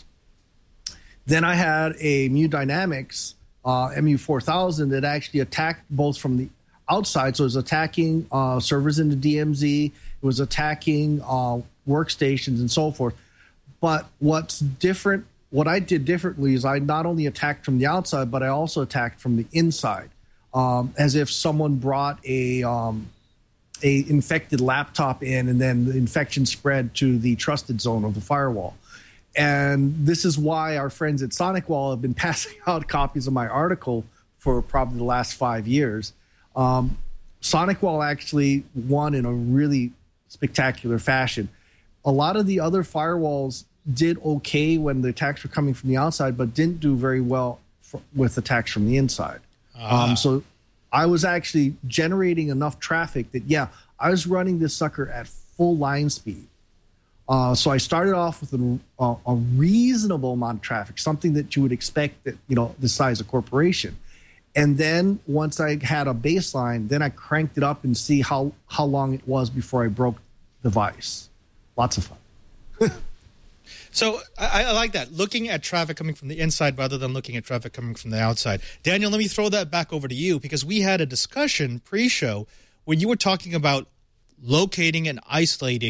[SPEAKER 5] Then I had a Mu Dynamics uh, M U four thousand that actually attacked both from the outside. So it was attacking uh, servers in the D M Z. It was attacking uh, workstations and so forth. But what's different, what I did differently is I not only attacked from the outside, but I also attacked from the inside, um, as if someone brought a um, a infected laptop in, and then the infection spread to the trusted zone of the firewall. And this is why our friends at SonicWall have been passing out copies of my article for probably the last five years. Um, SonicWall actually won in a really spectacular fashion. A lot of the other firewalls did okay when the attacks were coming from the outside, but didn't do very well for, with attacks from the inside. Ah. Um, so I was actually generating enough traffic that, yeah, I was running this sucker at full line speed. Uh, so I started off with a, a, a reasonable amount of traffic, something that you would expect that, you know, the size of corporation. And then once I had a baseline, then I cranked it up and see how, how long it was before I broke the device. Lots of fun.
[SPEAKER 1] So I, I like that, looking at traffic coming from the inside rather than looking at traffic coming from the outside. Daniel, let me throw that back over to you, because we had a discussion pre-show when you were talking about locating and isolating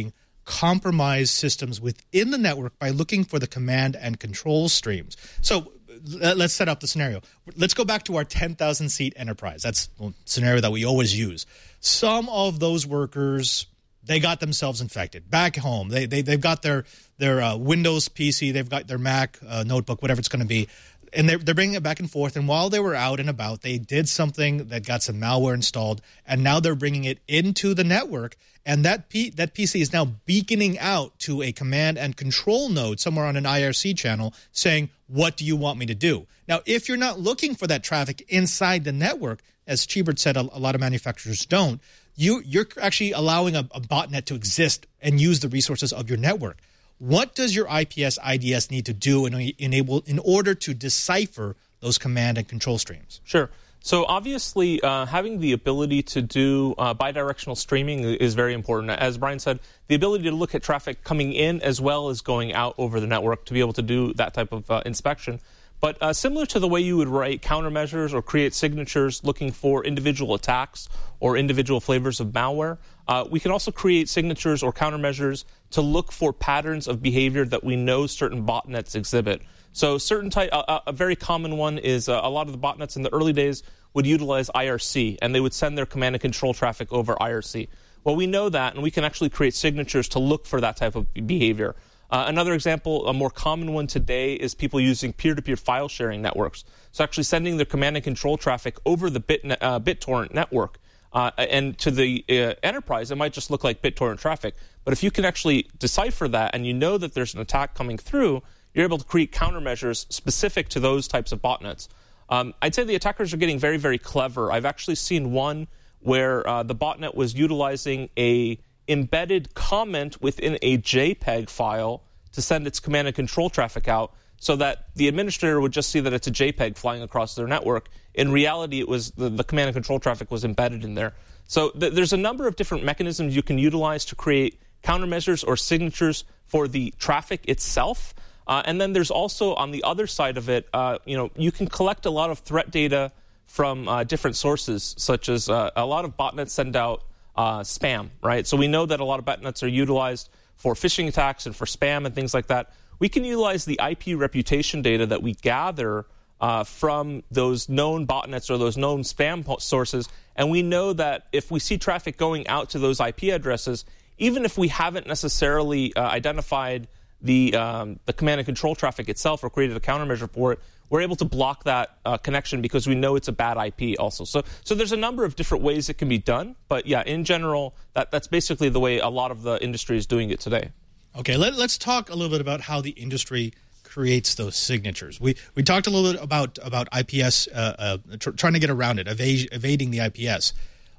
[SPEAKER 1] compromise systems within the network by looking for the command and control streams. So let's set up the scenario. Let's go back to our ten thousand seat enterprise. That's the scenario that we always use. Some of those workers, they got themselves infected back home. They, they, they've got their, their uh, Windows P C, they've got their Mac uh, notebook, whatever it's going to be, and they're, they're bringing it back and forth. And while they were out and about, they did something that got some malware installed, and now they're bringing it into the network, and that P, that P C is now beaconing out to a command and control node somewhere on an I R C channel saying, what do you want me to do? Now, if you're not looking for that traffic inside the network, as Chibert said, a, a lot of manufacturers don't, you, you're actually allowing a, a botnet to exist and use the resources of your network. What does your I P S I D S need to do in, enable, in order to decipher those command and control streams?
[SPEAKER 7] Sure. So obviously, uh, having the ability to do uh, bidirectional streaming is very important. As Brian said, the ability to look at traffic coming in as well as going out over the network to be able to do that type of uh, inspection. But uh, similar to the way you would write countermeasures or create signatures looking for individual attacks or individual flavors of malware, uh, we can also create signatures or countermeasures to look for patterns of behavior that we know certain botnets exhibit. So certain type, uh, a very common one is uh, a lot of the botnets in the early days would utilize I R C, and they would send their command and control traffic over I R C. Well, we know that, and we can actually create signatures to look for that type of behavior. Uh, another example, a more common one today, is people using peer-to-peer file sharing networks. So actually sending their command and control traffic over the Bit, uh, BitTorrent network. Uh, and to the uh, enterprise, it might just look like BitTorrent traffic. But if you can actually decipher that and you know that there's an attack coming through, you're able to create countermeasures specific to those types of botnets. Um, I'd say the attackers are getting very, very clever. I've actually seen one where uh, the botnet was utilizing a embedded comment within a JPEG file to send its command and control traffic out so that the administrator would just see that it's a JPEG flying across their network. In reality, it was the, the command and control traffic was embedded in there. So th- there's a number of different mechanisms you can utilize to create countermeasures or signatures for the traffic itself. Uh, and then there's also, on the other side of it, uh, you know, you can collect a lot of threat data from uh, different sources, such as uh, a lot of botnets send out uh, spam, right? So we know that a lot of botnets are utilized for phishing attacks and for spam and things like that. We can utilize the I P reputation data that we gather uh, from those known botnets or those known spam sources, and we know that if we see traffic going out to those I P addresses, even if we haven't necessarily uh, identified the um, the command and control traffic itself or created a countermeasure for it, we're able to block that uh, connection because we know it's a bad I P also. So so there's a number of different ways it can be done. But yeah, in general, that, that's basically the way a lot of the industry is doing it today.
[SPEAKER 1] Okay, let, let's talk a little bit about how the industry creates those signatures. We we talked a little bit about, about I P S, uh, uh, tr- trying to get around it, evade, evading the I P S.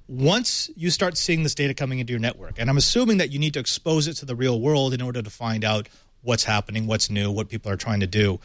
[SPEAKER 1] Once you start seeing this data coming into your network, and I'm assuming that you need to expose it to the real world in order to find out what's happening, what's new, what people are trying to do.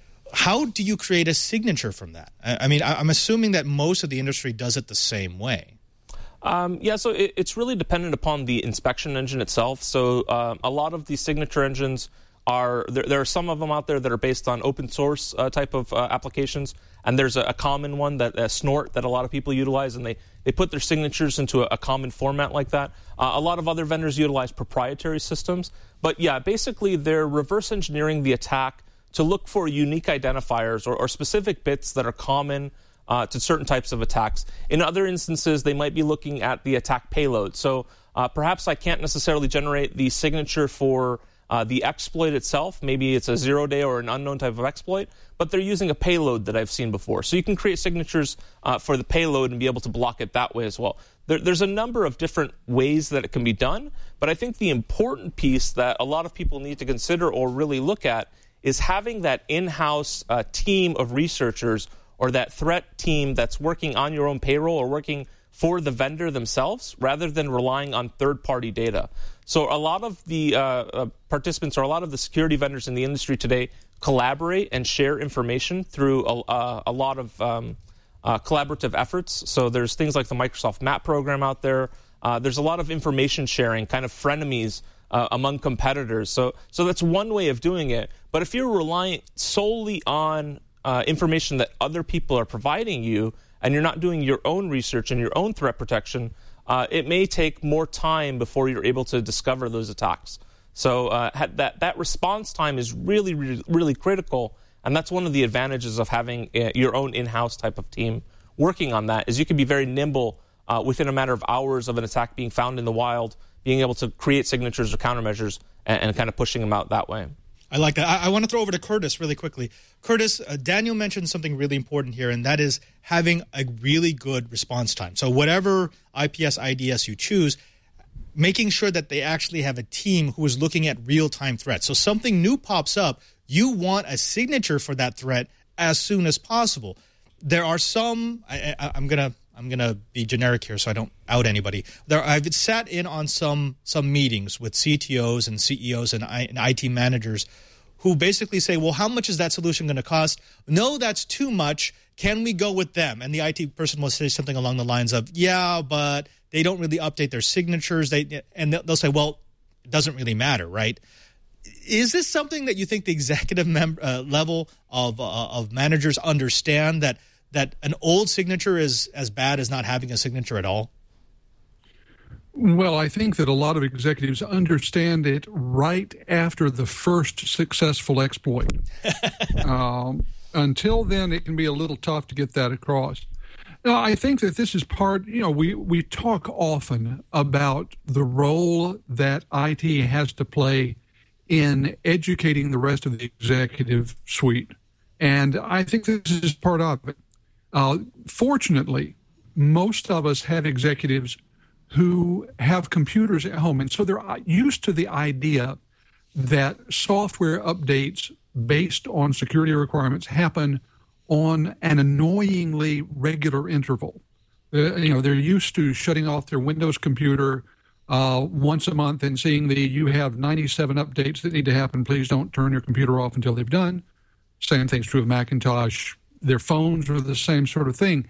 [SPEAKER 1] How do you create a signature from that? I mean, I'm assuming that most of the industry does it the same way.
[SPEAKER 7] Um, yeah, so it, it's really dependent upon the inspection engine itself. So um, a lot of these signature engines are, there, there are some of them out there that are based on open source uh, type of uh, applications. And there's a, a common one, that uh, Snort, that a lot of people utilize, and they, they put their signatures into a, a common format like that. Uh, a lot of other vendors utilize proprietary systems. But yeah, basically they're reverse engineering the attack to look for unique identifiers or, or specific bits that are common uh, to certain types of attacks. In other instances, they might be looking at the attack payload. So uh, perhaps I can't necessarily generate the signature for Uh, the exploit itself. Maybe it's a zero-day or an unknown type of exploit, but they're using a payload that I've seen before. So you can create signatures uh, for the payload and be able to block it that way as well. There, there's a number of different ways that it can be done, but I think the important piece that a lot of people need to consider or really look at is having that in-house uh, team of researchers or that threat team that's working on your own payroll or working for the vendor themselves rather than relying on third-party data. So a lot of the uh, uh, participants or a lot of the security vendors in the industry today collaborate and share information through a, uh, a lot of um, uh, collaborative efforts. So there's things like the Microsoft MAP program out there. Uh, there's a lot of information sharing, kind of frenemies uh, among competitors. So, so that's one way of doing it. But if you're reliant solely on uh, information that other people are providing you, and you're not doing your own research and your own threat protection, uh, it may take more time before you're able to discover those attacks. So uh, that that response time is really, really, really critical, and that's one of the advantages of having uh, your own in-house type of team working on that, is you can be very nimble uh, within a matter of hours of an attack being found in the wild, being able to create signatures or countermeasures and, and kind of pushing them out that way.
[SPEAKER 1] I like that. I, I want to throw over to Curtis really quickly. Curtis, uh, Daniel mentioned something really important here, and that is having a really good response time. So whatever I P S, I D S you choose, making sure that they actually have a team who is looking at real-time threats. So something new pops up, you want a signature for that threat as soon as possible. There are some, I, I, I'm going to I'm going to be generic here so I don't out anybody. There, I've sat in on some some meetings with C T Os and C E Os and, I, and I T managers who basically say, well, how much is that solution going to cost? No, that's too much. Can we go with them? And the I T person will say something along the lines of, yeah, but they don't really update their signatures. They And they'll say, well, it doesn't really matter, right? Is this something that you think the executive mem- uh, level of uh, of managers understand, that that an old signature is as bad as not having a signature at all?
[SPEAKER 6] Well, I think that a lot of executives understand it right after the first successful exploit. um, until then, it can be a little tough to get that across. Now, I think that this is part, you know, we, we talk often about the role that I T has to play in educating the rest of the executive suite. And I think this is part of it. Uh, fortunately, most of us have executives who have computers at home, and so they're used to the idea that software updates based on security requirements happen on an annoyingly regular interval. Uh, you know, they're used to shutting off their Windows computer uh, once a month and seeing the, you have ninety-seven updates that need to happen. Please don't turn your computer off until they've done. Same thing's true of Macintosh. Their phones are the same sort of thing.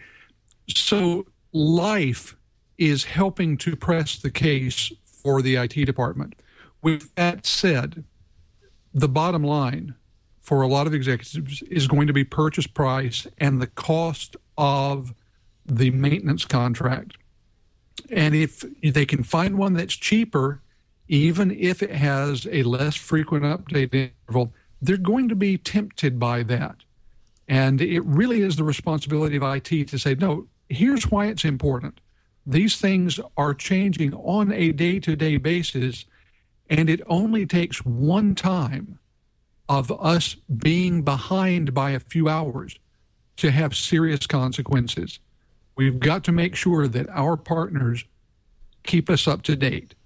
[SPEAKER 6] So life is helping to press the case for the I T department. With that said, the bottom line for a lot of executives is going to be purchase price and the cost of the maintenance contract. And if they can find one that's cheaper, even if it has a less frequent update interval, they're going to be tempted by that. And it really is the responsibility of I T to say, no, here's why it's important. These things are changing on a day-to-day basis, and it only takes one time of us being behind by a few hours to have serious consequences. We've got to make sure that our partners keep us up to date.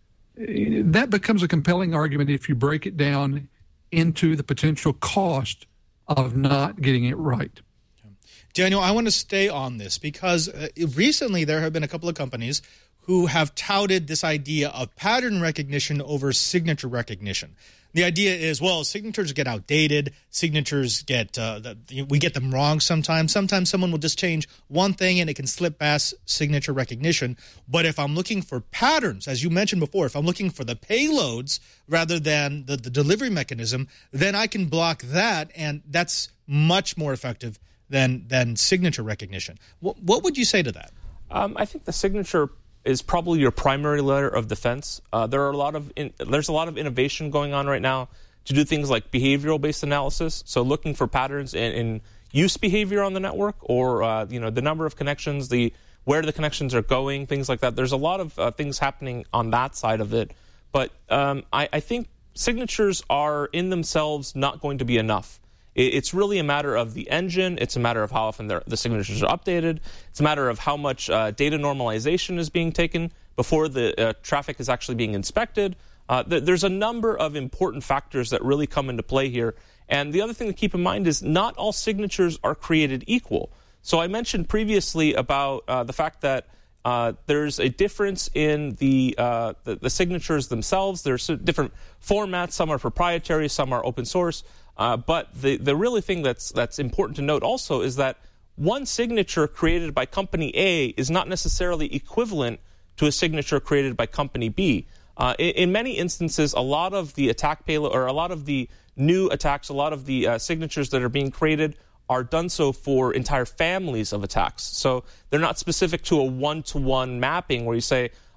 [SPEAKER 6] That becomes a compelling argument if you break it down into the potential cost of not getting it right.
[SPEAKER 1] Daniel, I want to stay on this because uh, recently there have been a couple of companies who have touted this idea of pattern recognition over signature recognition. The idea is, well, signatures get outdated. Signatures get, uh, the, we get them wrong sometimes. Sometimes someone will just change one thing and it can slip past signature recognition. But if I'm looking for patterns, as you mentioned before, if I'm looking for the payloads rather than the, the delivery mechanism, then I can block that, and that's much more effective than than signature recognition. What, what would you say to that?
[SPEAKER 7] Um, I think the signature is probably your primary layer of defense. Uh, there are a lot of in, there's a lot of innovation going on right now to do things like behavioral-based analysis. So looking for patterns in, in use behavior on the network, or uh, you know the number of connections, the where the connections are going, things like that. There's a lot of uh, things happening on that side of it. But um, I, I think signatures are in themselves not going to be enough. It's really a matter of the engine. It's a matter of how often the signatures are updated. It's a matter of how much uh, data normalization is being taken before the uh, traffic is actually being inspected. Uh, th- there's a number of important factors that really come into play here. And the other thing to keep in mind is not all signatures are created equal. So I mentioned previously about uh, the fact that uh, there's a difference in the, uh, the the signatures themselves. There's different formats. Some are proprietary, some are open source. Uh, but the, the really thing that's that's important to note also is that one signature created by company A is not necessarily equivalent to a signature created by company B. Uh, in, in many instances, a lot of the attack payload, or a lot of the new attacks, a lot of the uh, signatures that are being created are done so for entire families of attacks. So they're not specific to a one-to-one mapping where you say,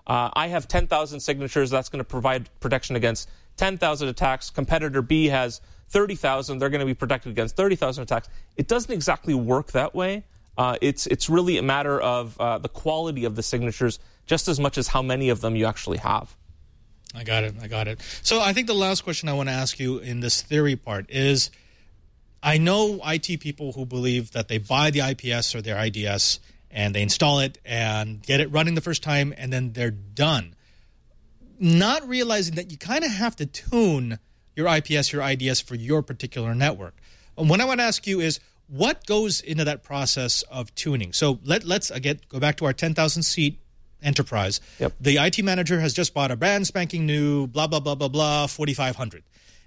[SPEAKER 7] uh, I have ten thousand signatures. That's going to provide protection against ten thousand attacks. Competitor B has thirty thousand. They're going to be protected against thirty thousand attacks. It doesn't exactly work that way. Uh, it's it's really a matter of uh, the quality of the signatures just as much as how many of them you actually have.
[SPEAKER 1] I got it. I got it. So I think the last question I want to ask you in this theory part is, I know I T people who believe that they buy the I P S or their I D S and they install it and get it running the first time and then they're done, not realizing that you kind of have to tune your I P S, your I D S for your particular network. And what I want to ask you is, what goes into that process of tuning? So let, let's, again, go back to our ten thousand seat enterprise.
[SPEAKER 7] Yep.
[SPEAKER 1] The I T manager has just bought a brand spanking new blah, blah, blah, blah, blah, forty-five hundred.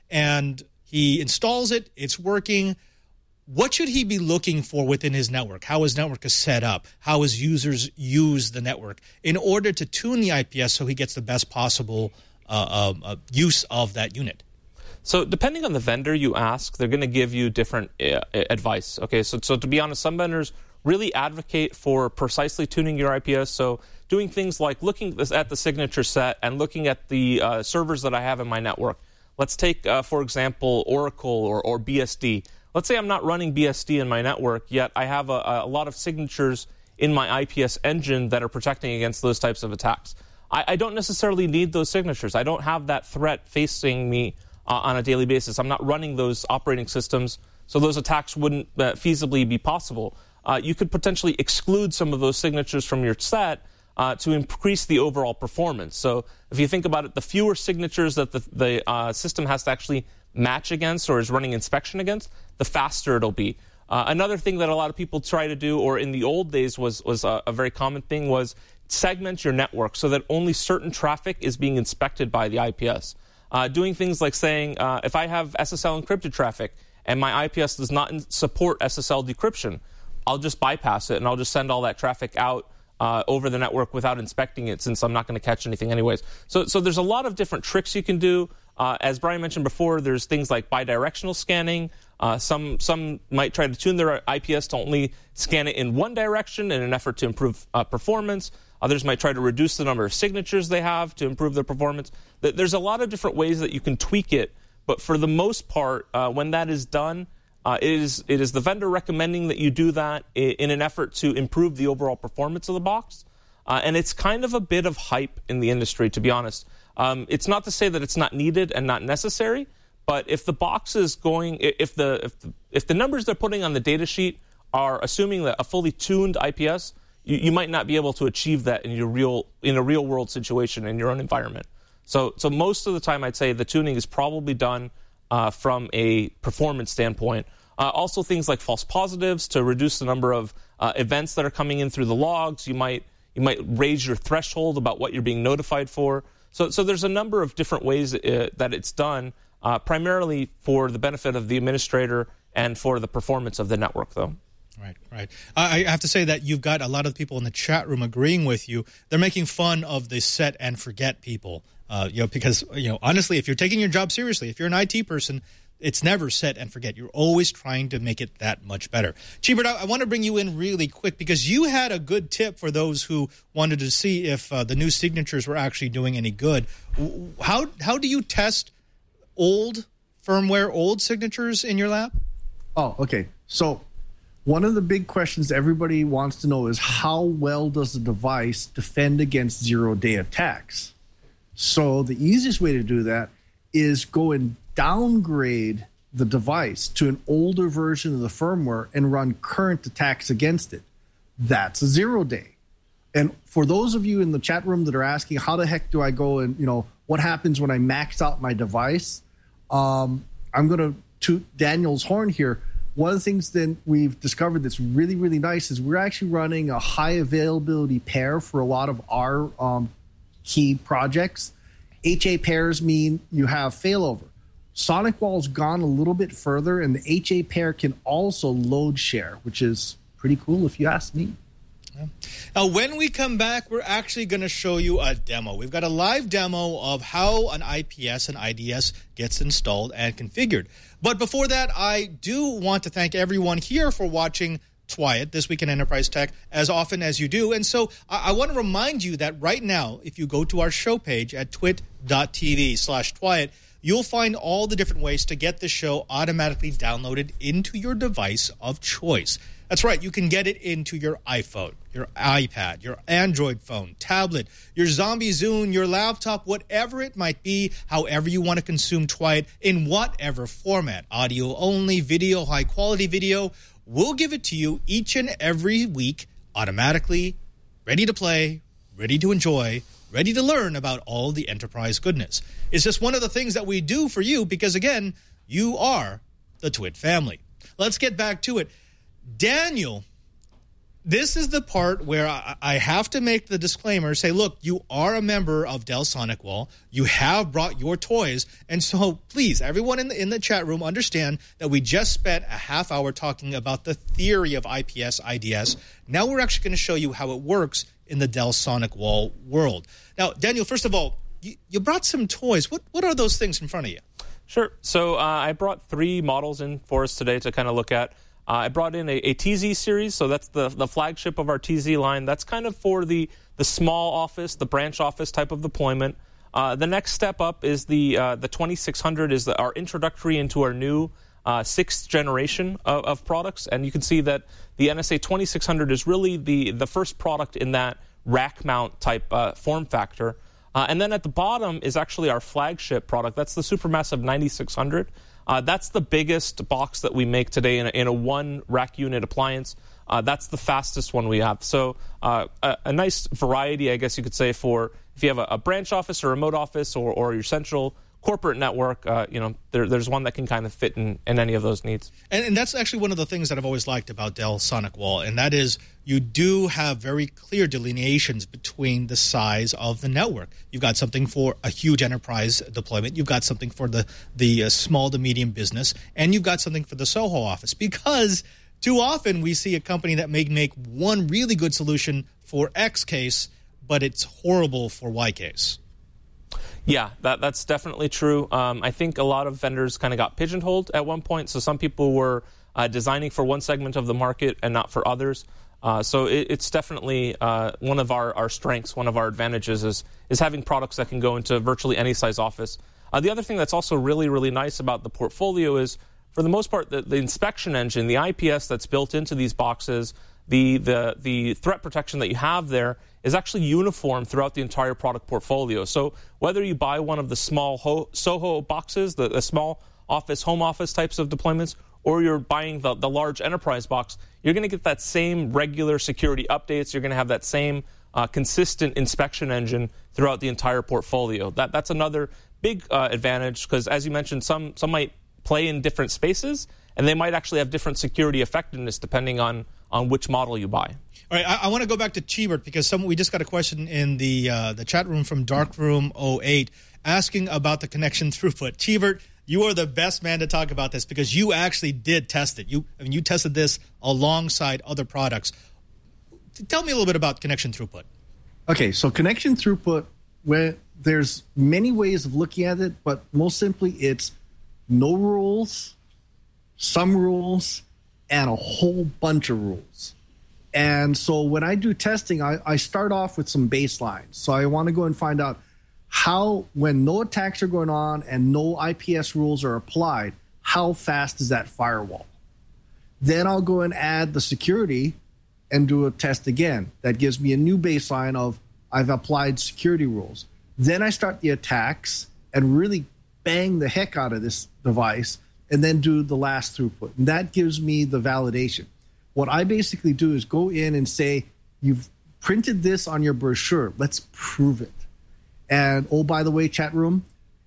[SPEAKER 1] And he installs it. It's working. What should he be looking for within his network? How his network is set up? How his users use the network in order to tune the I P S so he gets the best possible uh, uh, use of that unit?
[SPEAKER 7] So depending on the vendor you ask, they're going to give you different uh, advice. Okay, so so to be honest, some vendors really advocate for precisely tuning your I P S. So doing things like looking at the signature set and looking at the uh, servers that I have in my network. Let's take, uh, for example, Oracle or, or B S D. Let's say I'm not running B S D in my network, yet I have a, a lot of signatures in my I P S engine that are protecting against those types of attacks. I, I don't necessarily need those signatures. I don't have that threat facing me uh, on a daily basis. I'm not running those operating systems, so those attacks wouldn't uh, feasibly be possible. Uh, you could potentially exclude some of those signatures from your set uh, to increase the overall performance. So if you think about it, the fewer signatures that the, the uh, system has to actually match against or is running inspection against, the faster it'll be. Uh, another thing that a lot of people try to do, or in the old days was, was a, a very common thing, was segment your network so that only certain traffic is being inspected by the I P S. Uh, doing things like saying, uh, if I have S S L encrypted traffic and my I P S does not in- support S S L decryption, I'll just bypass it and I'll just send all that traffic out uh, over the network without inspecting it, since I'm not going to catch anything anyways. So, so there's a lot of different tricks you can do. Uh, as Brian mentioned before, there's things like bidirectional scanning. Uh, some some might try to tune their I P S to only scan it in one direction in an effort to improve uh, performance. Others might try to reduce the number of signatures they have to improve their performance. There's a lot of different ways that you can tweak it, but for the most part, uh, when that is done, uh, it is it is the vendor recommending that you do that in an effort to improve the overall performance of the box. Uh, and it's kind of a bit of hype in the industry, to be honest. Um, it's not to say that it's not needed and not necessary, but if the box is going, if the if the, if the numbers they're putting on the data sheet are assuming that a fully tuned I P S, you, you might not be able to achieve that in your real in a real world situation in your own environment. So so most of the time, I'd say the tuning is probably done uh, from a performance standpoint. Uh, also, things like false positives to reduce the number of uh, events that are coming in through the logs. You might you might raise your threshold about what you're being notified for. So so there's a number of different ways uh, that it's done. Uh, primarily for the benefit of the administrator and for the performance of the network, though.
[SPEAKER 1] Right, right. I have to say that you've got a lot of people in the chat room agreeing with you. They're making fun of the set and forget people, uh, you know, because, you know, honestly, if you're taking your job seriously, if you're an I T person, it's never set and forget. You're always trying to make it that much better. Cheebert, I, I want to bring you in really quick because you had a good tip for those who wanted to see if uh, the new signatures were actually doing any good. How how do you test old firmware, old signatures in your lab?
[SPEAKER 5] Oh, okay. So one of the big questions everybody wants to know is how well does the device defend against zero-day attacks? So the easiest way to do that is go and downgrade the device to an older version of the firmware and run current attacks against it. That's a zero-day. And for those of you in the chat room that are asking, how the heck do I go and, you know, what happens when I max out my device? Um, I'm going to toot Daniel's horn here. One of the things that we've discovered that's really, really nice is we're actually running a high availability pair for a lot of our um, key projects. H A pairs mean you have failover. SonicWall's gone a little bit further, and the H A pair can also load share, which is pretty cool if you ask me.
[SPEAKER 1] Now, when we come back, we're actually going to show you a demo. We've got a live demo of how an I P S and I D S gets installed and configured. But before that, I do want to thank everyone here for watching Twyett, This Week in Enterprise Tech, as often as you do. And so I, I want to remind you that right now, if you go to our show page at twit.tv slash Twyett, you'll find all the different ways to get the show automatically downloaded into your device of choice. That's right. You can get it into your iPhone, your iPad, your Android phone, tablet, your Zombie Zune, your laptop, whatever it might be, however you want to consume Twyett in whatever format, audio only, video, high-quality video. We'll give it to you each and every week automatically, ready to play, ready to enjoy, ready to learn about all the enterprise goodness. It's just one of the things that we do for you because, again, you are the Twit family. Let's get back to it. Daniel, this is the part where I, I have to make the disclaimer, say, look, you are a member of Dell SonicWall. You have brought your toys. And so, please, everyone in the, in the chat room, understand that we just spent a half hour talking about the theory of I P S, I D S. Now we're actually going to show you how it works in the Dell SonicWall world. Now, Daniel, first of all, you, you brought some toys. What, what are those things in front of you?
[SPEAKER 7] Sure. So uh, I brought three models in for us today to kind of look at. Uh, I brought in a, a T Z series, so that's the, the flagship of our T Z line. That's kind of for the, the small office, the branch office type of deployment. Uh, the next step up is the uh, the twenty-six hundred is the, our introductory into our new uh, sixth generation of, of products. And you can see that the N S A twenty-six hundred is really the, the first product in that rack mount type uh, form factor. Uh, and then at the bottom is actually our flagship product. That's the Supermassive ninety-six hundred. Uh, that's the biggest box that we make today in a, in a one rack unit appliance. Uh, that's the fastest one we have. So uh, a, a nice variety, I guess you could say, for if you have a, a branch office or remote office or, or your central corporate network, uh, you know, there, there's one that can kind of fit in, in any of those needs.
[SPEAKER 1] And, and that's actually one of the things that I've always liked about Dell SonicWall, and that is you do have very clear delineations between the size of the network. You've got something for a huge enterprise deployment. You've got something for the, the uh, small to medium business, and you've got something for the SOHO office, because too often we see a company that may make one really good solution for X case, but it's horrible for Y case.
[SPEAKER 7] Yeah, that, that's definitely true. Um, I think a lot of vendors kind of got pigeonholed at one point. So some people were uh, designing for one segment of the market and not for others. Uh, so it, it's definitely uh, one of our, our strengths, one of our advantages is, is having products that can go into virtually any size office. Uh, the other thing that's also really, really nice about the portfolio is, for the most part, the, the inspection engine, the I P S that's built into these boxes, the, the, the threat protection that you have there is actually uniform throughout the entire product portfolio. So whether you buy one of the small ho- SOHO boxes, the, the small office, home office types of deployments, or you're buying the, the large enterprise box, you're going to get that same regular security updates. You're going to have that same uh, consistent inspection engine throughout the entire portfolio. That, that's another big uh, advantage because, as you mentioned, some, some might play in different spaces, and they might actually have different security effectiveness depending on, on which model you buy.
[SPEAKER 1] All right, I, I want to go back to Chibert because some, we just got a question in the uh, the chat room from Darkroom oh eight asking about the connection throughput. Chibert, you are the best man to talk about this because you actually did test it. You, I mean, you tested this alongside other products. Tell me a little bit about connection throughput.
[SPEAKER 5] Okay, so connection throughput, where there's many ways of looking at it, but most simply it's no rules, some rules, and a whole bunch of rules. And so when I do testing, I, I start off with some baselines. So I want to go and find out how, when no attacks are going on and no I P S rules are applied, how fast is that firewall? Then I'll go and add the security and do a test again. That gives me a new baseline of I've applied security rules. Then I start the attacks and really bang the heck out of this device and then do the last throughput. And that gives me the validation. What I basically do is go in and say, you've printed this on your brochure. Let's prove it. And, oh, by the way, chat room,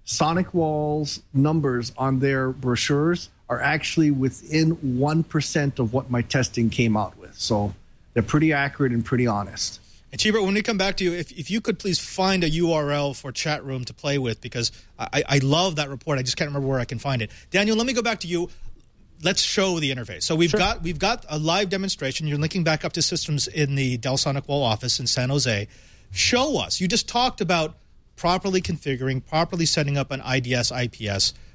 [SPEAKER 5] SonicWall's numbers on their brochures are actually within one percent of what my testing came out with. So they're pretty accurate and pretty honest.
[SPEAKER 1] And Chibert, when we come back to you, if, if you could please find a U R L for chat room to play with, because I, I love that report. I just can't remember where I can find it. Daniel, let me go back to you. Let's show the interface. So we've sure. got we've got a live demonstration. You're linking back up to systems in the Dell SonicWall office in San Jose. Show us. You just talked about properly configuring, properly setting up an I D S, I P S.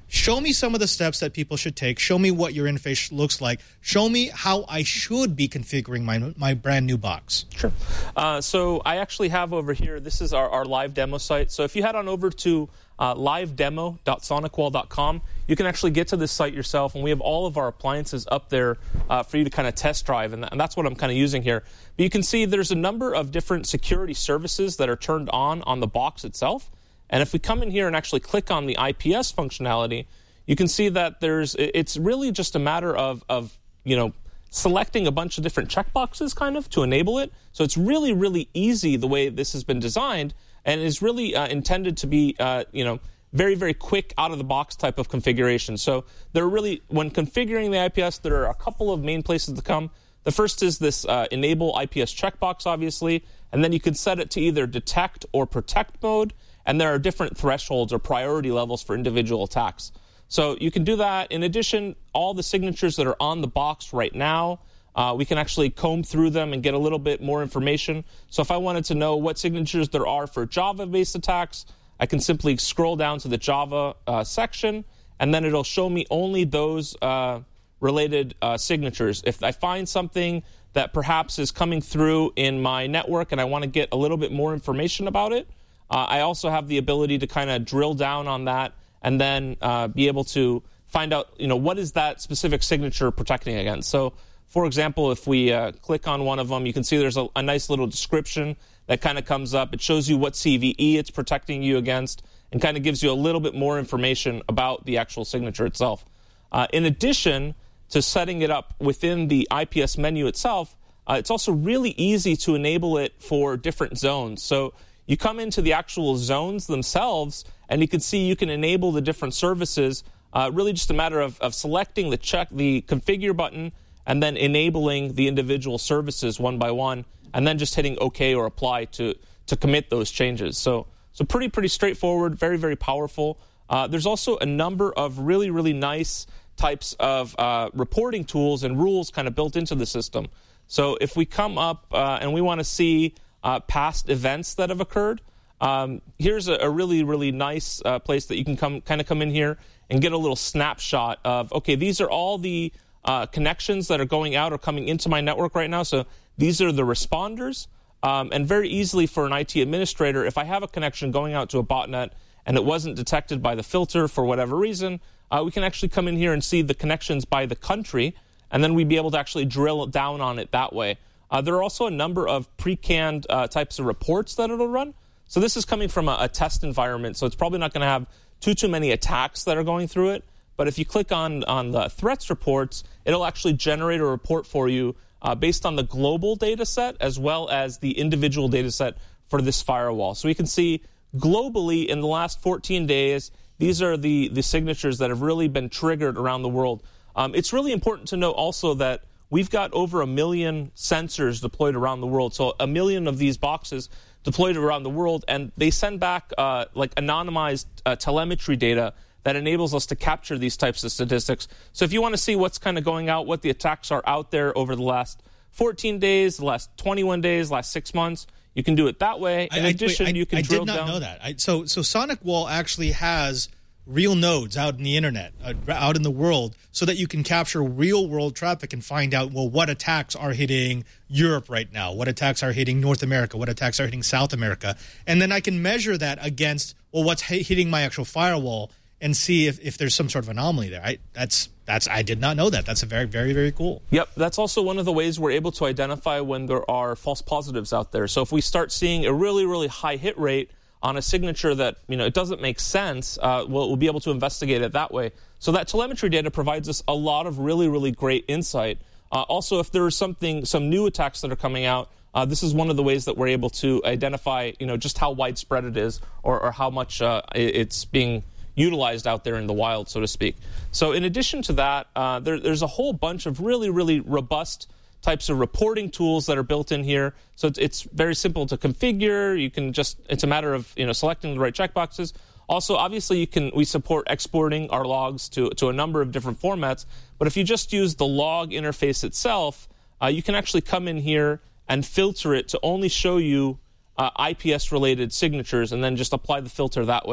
[SPEAKER 1] show me some of the steps that people should take. Show me what your interface looks like. Show me how I should be configuring my my brand new box.
[SPEAKER 7] Sure. Uh, so I actually have over here, this is our, our live demo site. So if you head on over to uh, live demo dot sonicwall dot com, you can actually get to this site yourself, and we have all of our appliances up there uh, for you to kind of test drive, and, th- and that's what I'm kind of using here. But you can see there's a number of different security services that are turned on on the box itself. And if we come in here and actually click on the I P S functionality, you can see that there's it's really just a matter of, of you know, selecting a bunch of different checkboxes kind of to enable it. So it's really, really easy the way this has been designed, and is really uh, intended to be, uh, you know, very, very quick out-of-the-box type of configuration. So there are really, when configuring the I P S, there are a couple of main places to come. The first is this uh, enable I P S checkbox, obviously, and then you can set it to either detect or protect mode. And there are different thresholds or priority levels for individual attacks. So you can do that. In addition, all the signatures that are on the box right now, uh, we can actually comb through them and get a little bit more information. So if I wanted to know what signatures there are for Java-based attacks, I can simply scroll down to the Java uh, section, and then it'll show me only those uh, related uh, signatures. If I find something that perhaps is coming through in my network and I want to get a little bit more information about it, Uh, I also have the ability to kind of drill down on that and then uh, be able to find out, you know, what is that specific signature protecting against. So, for example, if we uh, click on one of them, you can see there's a, a nice little description that kind of comes up. It shows you what C V E it's protecting you against and kind of gives you a little bit more information about the actual signature itself. Uh, in addition to setting it up within the I P S menu itself, uh, it's also really easy to enable it for different zones. So you come into the actual zones themselves, and you can see you can enable the different services. Uh, really just a matter of, of selecting the check, the configure button, and then enabling the individual services one by one, and then just hitting OK or apply to to commit those changes. So, so pretty pretty straightforward, very very powerful. Uh, there's also a number of really really nice types of uh, reporting tools and rules kind of built into the system. So if we come up uh, and we want to see Uh, past events that have occurred, um, here's a, a really, really nice uh, place that you can come, kind of come in here and get a little snapshot of, okay, these are all the uh, connections that are going out or coming into my network right now. So these are the responders. Um, and very easily for an I T administrator, if I have a connection going out to a botnet and it wasn't detected by the filter for whatever reason, uh, we can actually come in here and see the connections by the country, and then we'd be able to actually drill down on it that way. Uh, there are also a number of pre-canned uh, types of reports that it'll run. So this is coming from a, a test environment, so it's probably not going to have too, too many attacks that are going through it. But if you click on, on the threats reports, it'll actually generate a report for you uh, based on the global data set as well as the individual data set for this firewall. So we can see globally in the last fourteen days, these are the, the signatures that have really been triggered around the world. Um, it's really important to note also that we've got over a million sensors deployed around the world. So a million of these boxes deployed around the world, and they send back uh, like anonymized uh, telemetry data that enables us to capture these types of statistics. So if you want to see what's kind of going out, what the attacks are out there over the last fourteen days, the last twenty-one days, last six months, you can do it that way. In
[SPEAKER 1] I,
[SPEAKER 7] addition,
[SPEAKER 1] wait, I,
[SPEAKER 7] you can
[SPEAKER 1] I
[SPEAKER 7] drill
[SPEAKER 1] down. I did not
[SPEAKER 7] down.
[SPEAKER 1] know that. I, so, so SonicWall actually has real nodes out in the internet, uh, out in the world, so that you can capture real-world traffic and find out, well, what attacks are hitting Europe right now, what attacks are hitting North America, what attacks are hitting South America, and then I can measure that against, well, what's hitting my actual firewall and see if, if there's some sort of anomaly there. I, that's that's I did not know that. That's a very, very, very cool.
[SPEAKER 7] Yep, that's also one of the ways we're able to identify when there are false positives out there. So if we start seeing a really, really high hit rate on a signature that, you know, it doesn't make sense, uh, we'll, we'll be able to investigate it that way. So that telemetry data provides us a lot of really, really great insight. Uh, also, if there is something, some new attacks that are coming out, uh, this is one of the ways that we're able to identify, you know, just how widespread it is, or, or how much uh, it's being utilized out there in the wild, so to speak. So in addition to that, uh, there, there's a whole bunch of really, really robust types of reporting tools that are built in here. So it's, it's very simple to configure. You can just, it's a matter of, you know, selecting the right checkboxes. Also, obviously, you can, we support exporting our logs to, to a number of different formats. But if you just use the log interface itself, uh, you can actually come in here and filter it to only show you uh, I P S-related signatures, and then just apply the filter that way.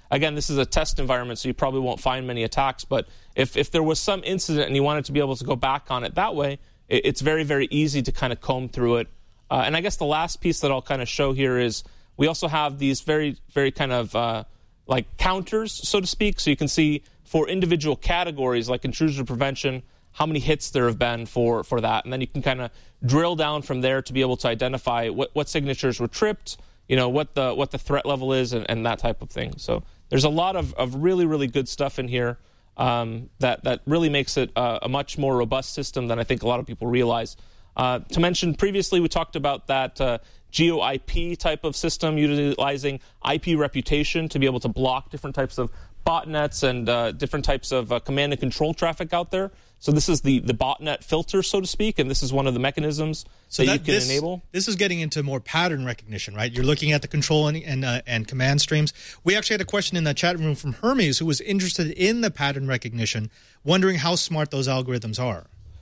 [SPEAKER 7] again, this is a test environment, so you probably won't find many attacks. But if, if there was some incident and you wanted to be able to go back on it that way, it, it's very, very easy to kind of comb through it. Uh, and I guess the last piece that I'll kind of show here is we also have these very, very kind of uh, like counters, so to speak. So you can see for individual categories like intrusion prevention, how many hits there have been for, for that. And then you can kind of drill down from there to be able to identify what, what signatures were tripped, you know, what the what the threat level is, and, and that type of thing. So there's a lot of, of really, really good stuff in here um, that, that really makes it uh, a much more robust system than I think a lot of people realize. Uh, to mention, previously we talked about that uh, Geo-I P type of system utilizing I P reputation to be able to block different types of botnets and uh, different types of uh, command and control traffic out there. So this is the, the botnet filter, so to speak, and this is one of the mechanisms so that, that you can
[SPEAKER 1] this,
[SPEAKER 7] enable.
[SPEAKER 1] This is getting into more pattern recognition, right? You're looking at the control and and, uh, and command streams. We actually had a question in the chat room from Hermes who was interested in the pattern recognition, wondering how smart those algorithms are.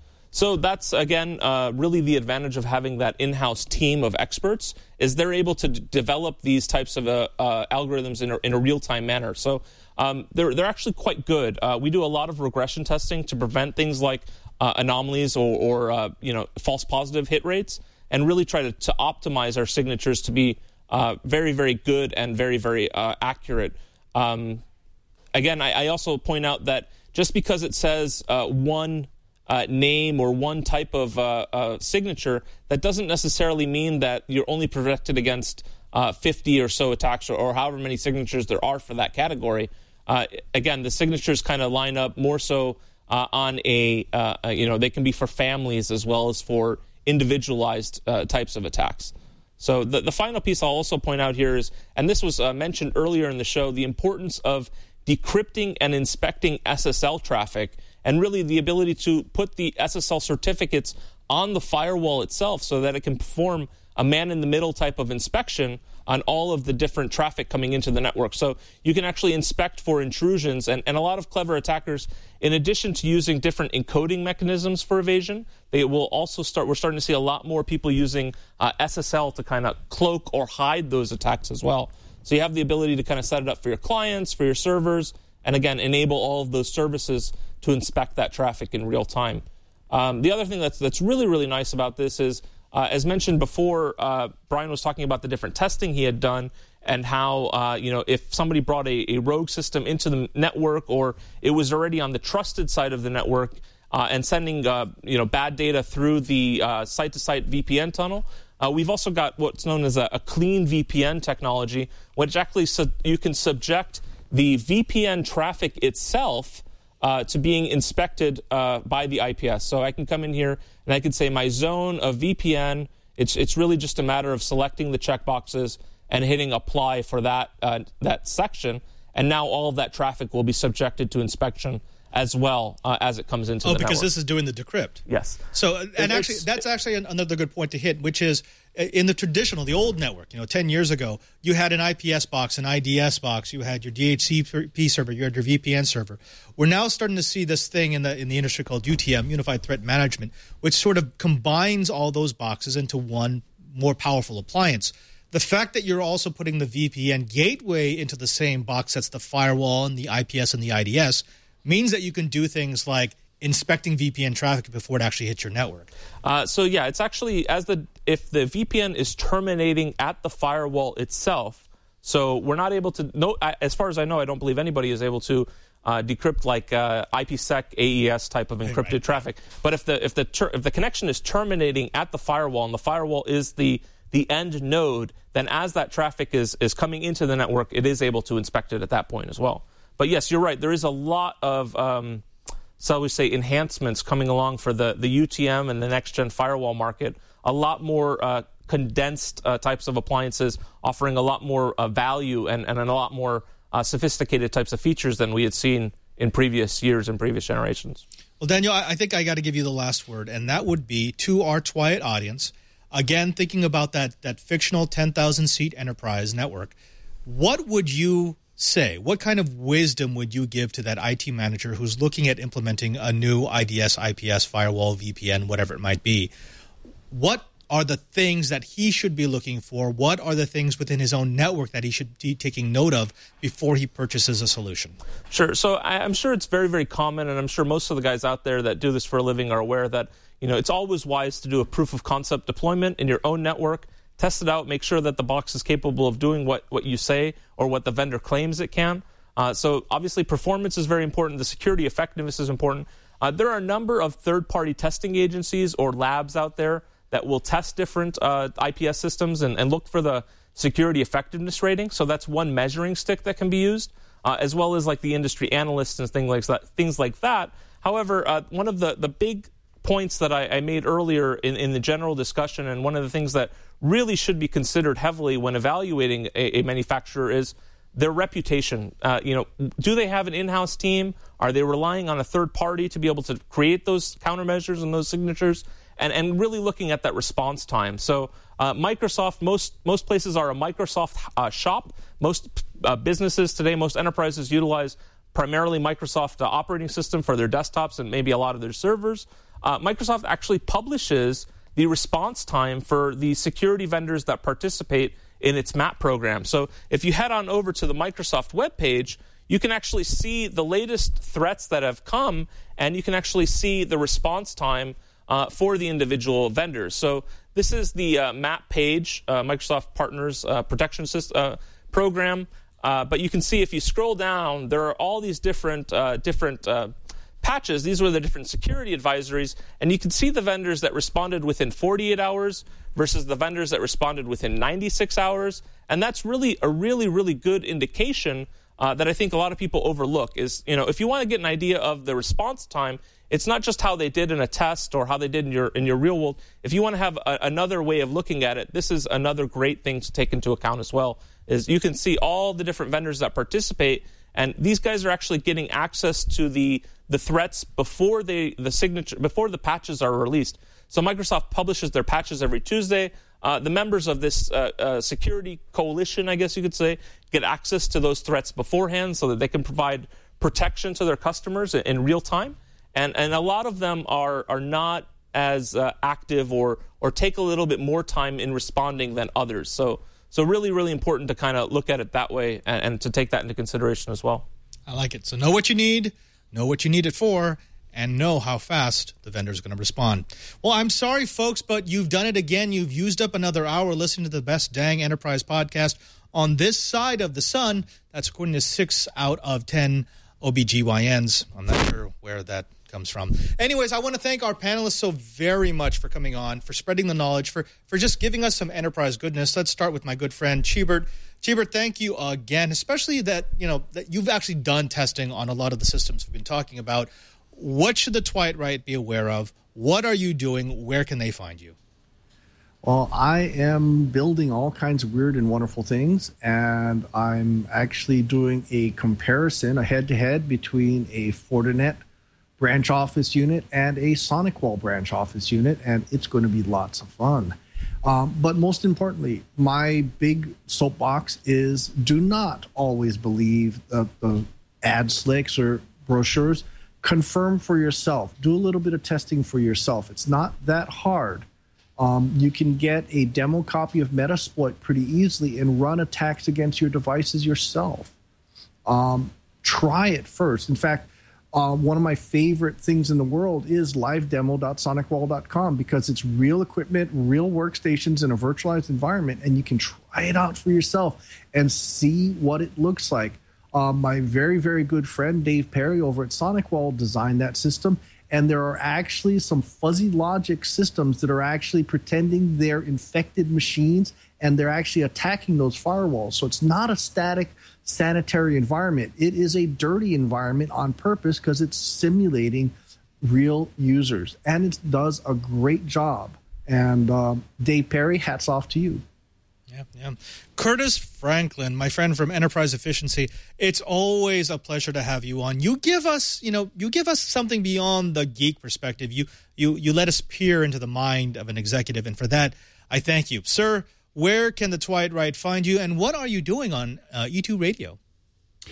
[SPEAKER 7] So that's, again, uh, really the advantage of having that in-house team of experts is they're able to d- develop these types of uh, uh, algorithms in a, in a real-time manner. So um, they're, they're actually quite good. Uh, we do a lot of regression testing to prevent things like uh, anomalies or, or uh, you know, false positive hit rates, and really try to, to optimize our signatures to be uh, very, very good and very, very uh, accurate. Um, again, I, I also point out that just because it says uh, one Uh, name or one type of uh, uh, signature, that doesn't necessarily mean that you're only protected against uh, fifty or so attacks or, or however many signatures there are for that category. Uh, again, the signatures kind of line up more so uh, on a, uh, you know, they can be for families as well as for individualized uh, types of attacks. So the, the final piece I'll also point out here is, and this was uh, mentioned earlier in the show, the importance of decrypting and inspecting S S L traffic, and really the ability to put the S S L certificates on the firewall itself so that it can perform a man-in-the-middle type of inspection on all of the different traffic coming into the network. So you can actually inspect for intrusions, and, and a lot of clever attackers, in addition to using different encoding mechanisms for evasion, they will also start, we're starting to see a lot more people using uh, S S L to kind of cloak or hide those attacks as well. So you have the ability to kind of set it up for your clients, for your servers, and again, enable all of those services to inspect that traffic in real time. Um, the other thing that's that's really, really nice about this is, uh, as mentioned before, uh, Brian was talking about the different testing he had done and how, uh, you know, if somebody brought a, a rogue system into the network or it was already on the trusted side of the network uh, and sending, uh, you know, bad data through the uh, site-to-site V P N tunnel, Uh, we've also got what's known as a, a clean V P N technology, which actually sub- you can subject the V P N traffic itself uh, to being inspected uh, by the I P S. So I can come in here and I can say my zone of V P N. It's it's really just a matter of selecting the checkboxes and hitting apply for that uh, that section, and now all of that traffic will be subjected to inspection as well uh, as it comes into
[SPEAKER 1] oh,
[SPEAKER 7] the network.
[SPEAKER 1] Oh, because this is doing the decrypt.
[SPEAKER 7] Yes.
[SPEAKER 1] So, and
[SPEAKER 7] It's,
[SPEAKER 1] actually, that's actually another good point to hit, which is in the traditional, the old network, you know, ten years ago, you had an I P S box, an I D S box, you had your D H C P server, you had your V P N server. We're now starting to see this thing in the in the industry called U T M, Unified Threat Management, which sort of combines all those boxes into one more powerful appliance. The fact that you're also putting the V P N gateway into the same box that's the firewall and the I P S and the I D S means that you can do things like inspecting V P N traffic before it actually hits your network.
[SPEAKER 7] Uh, so yeah, it's actually as the if the V P N is terminating at the firewall itself. So we're not able to know. As far as I know, I don't believe anybody is able to uh, decrypt like uh, IPsec A E S type of encrypted right. traffic. But if the if the ter- if the connection is terminating at the firewall and the firewall is the the end node, then as that traffic is is coming into the network, it is able to inspect it at that point as well. But yes, you're right. There is a lot of, um, shall we say, enhancements coming along for the, the U T M and the next-gen firewall market. A lot more uh, condensed uh, types of appliances offering a lot more uh, value and, and a lot more uh, sophisticated types of features than we had seen in previous years and previous generations.
[SPEAKER 1] Well, Daniel, I think I got to give you the last word, and that would be to our Twiat audience, again, thinking about that, that fictional ten thousand seat enterprise network, what would you say? What kind of wisdom would you give to that I T manager who's looking at implementing a new I D S, I P S, firewall, V P N, whatever it might be? What are the things that he should be looking for? What are the things within his own network that he should be taking note of before he purchases a solution?
[SPEAKER 7] Sure. So I'm sure it's very, very common, and I'm sure most of the guys out there that do this for a living are aware that, you know, it's always wise to do a proof of concept deployment in your own network, test it out, make sure that the box is capable of doing what, what you say or what the vendor claims it can. Uh, so obviously performance is very important. The security effectiveness is important. Uh, there are a number of third-party testing agencies or labs out there that will test different uh, I P S systems and, and look for the security effectiveness rating. So that's one measuring stick that can be used, uh, as well as like the industry analysts and things like that. Things like that. However, uh, one of the, the big points that I, I made earlier in, in the general discussion, and one of the things that really should be considered heavily when evaluating a, a manufacturer is their reputation. Uh, you know, do they have an in-house team? Are they relying on a third party to be able to create those countermeasures and those signatures? And, and really looking at that response time. So uh, Microsoft, most most places are a Microsoft uh, shop. Most uh, businesses today, most enterprises utilize primarily Microsoft uh, operating system for their desktops and maybe a lot of their servers. Uh, Microsoft actually publishes the response time for the security vendors that participate in its MAP program. So if you head on over to the Microsoft webpage, you can actually see the latest threats that have come, and you can actually see the response time Uh, for the individual vendors. So this is the uh, MAP page, uh, Microsoft Partners uh, Protection System, uh, Program. Uh, but you can see if you scroll down, there are all these different uh, different uh, patches. These were the different security advisories. And you can see the vendors that responded within forty-eight hours versus the vendors that responded within ninety-six hours. And that's really a really, really good indication uh, that I think a lot of people overlook is, you know, if you want to get an idea of the response time, it's not just how they did in a test or how they did in your in your real world. If you want to have a, another way of looking at it, this is another great thing to take into account as well, is you can see all the different vendors that participate, and these guys are actually getting access to the the threats before they the signature before the patches are released. So Microsoft publishes their patches every Tuesday. Uh, the members of this uh, uh, security coalition, I guess you could say, get access to those threats beforehand so that they can provide protection to their customers in, in real time. And and a lot of them are are not as uh, active or or take a little bit more time in responding than others. So so really, really important to kind of look at it that way and, and to take that into consideration as well.
[SPEAKER 1] I like it. So know what you need, know what you need it for, and know how fast the vendor is going to respond. Well, I'm sorry, folks, but you've done it again. You've used up another hour listening to the best dang enterprise podcast on this side of the sun. That's according to six out of ten O B G Y Ns. I'm not sure where that comes from. Anyways, I want to thank our panelists so very much for coming on, for spreading the knowledge, for, for just giving us some enterprise goodness. Let's start with my good friend, Chibert. Chibert, thank you again, especially that, you know, that you've actually done testing on a lot of the systems we've been talking about. What should the Twilight be aware of? What are you doing? Where can they find you?
[SPEAKER 5] Well, I am building all kinds of weird and wonderful things, and I'm actually doing a comparison, a head-to-head between a Fortinet branch office unit and a SonicWall branch office unit, and it's going to be lots of fun. Um, but most importantly, my big soapbox is do not always believe the, the ad slicks or brochures. Confirm for yourself. Do a little bit of testing for yourself. It's not that hard. Um, you can get a demo copy of Metasploit pretty easily and run attacks against your devices yourself. Um, try it first. In fact, Uh, one of my favorite things in the world is live demo dot sonicwall dot com because it's real equipment, real workstations in a virtualized environment, and you can try it out for yourself and see what it looks like. Uh, my very, very good friend Dave Perry over at SonicWall designed that system, and there are actually some fuzzy logic systems that are actually pretending they're infected machines, and they're actually attacking those firewalls. So it's not a static sanitary environment. It is a dirty environment on purpose because it's simulating real users, and it does a great job. And um, Dave Perry, hats off to you.
[SPEAKER 1] Yeah, yeah. Curtis Franklin, my friend from Enterprise Efficiency, it's always a pleasure to have you on. You give us, you know, you give us something beyond the geek perspective. You you you let us peer into the mind of an executive, and for that, I thank you. Sir, where can the Twilight find you, and what are you doing on uh, E two Radio?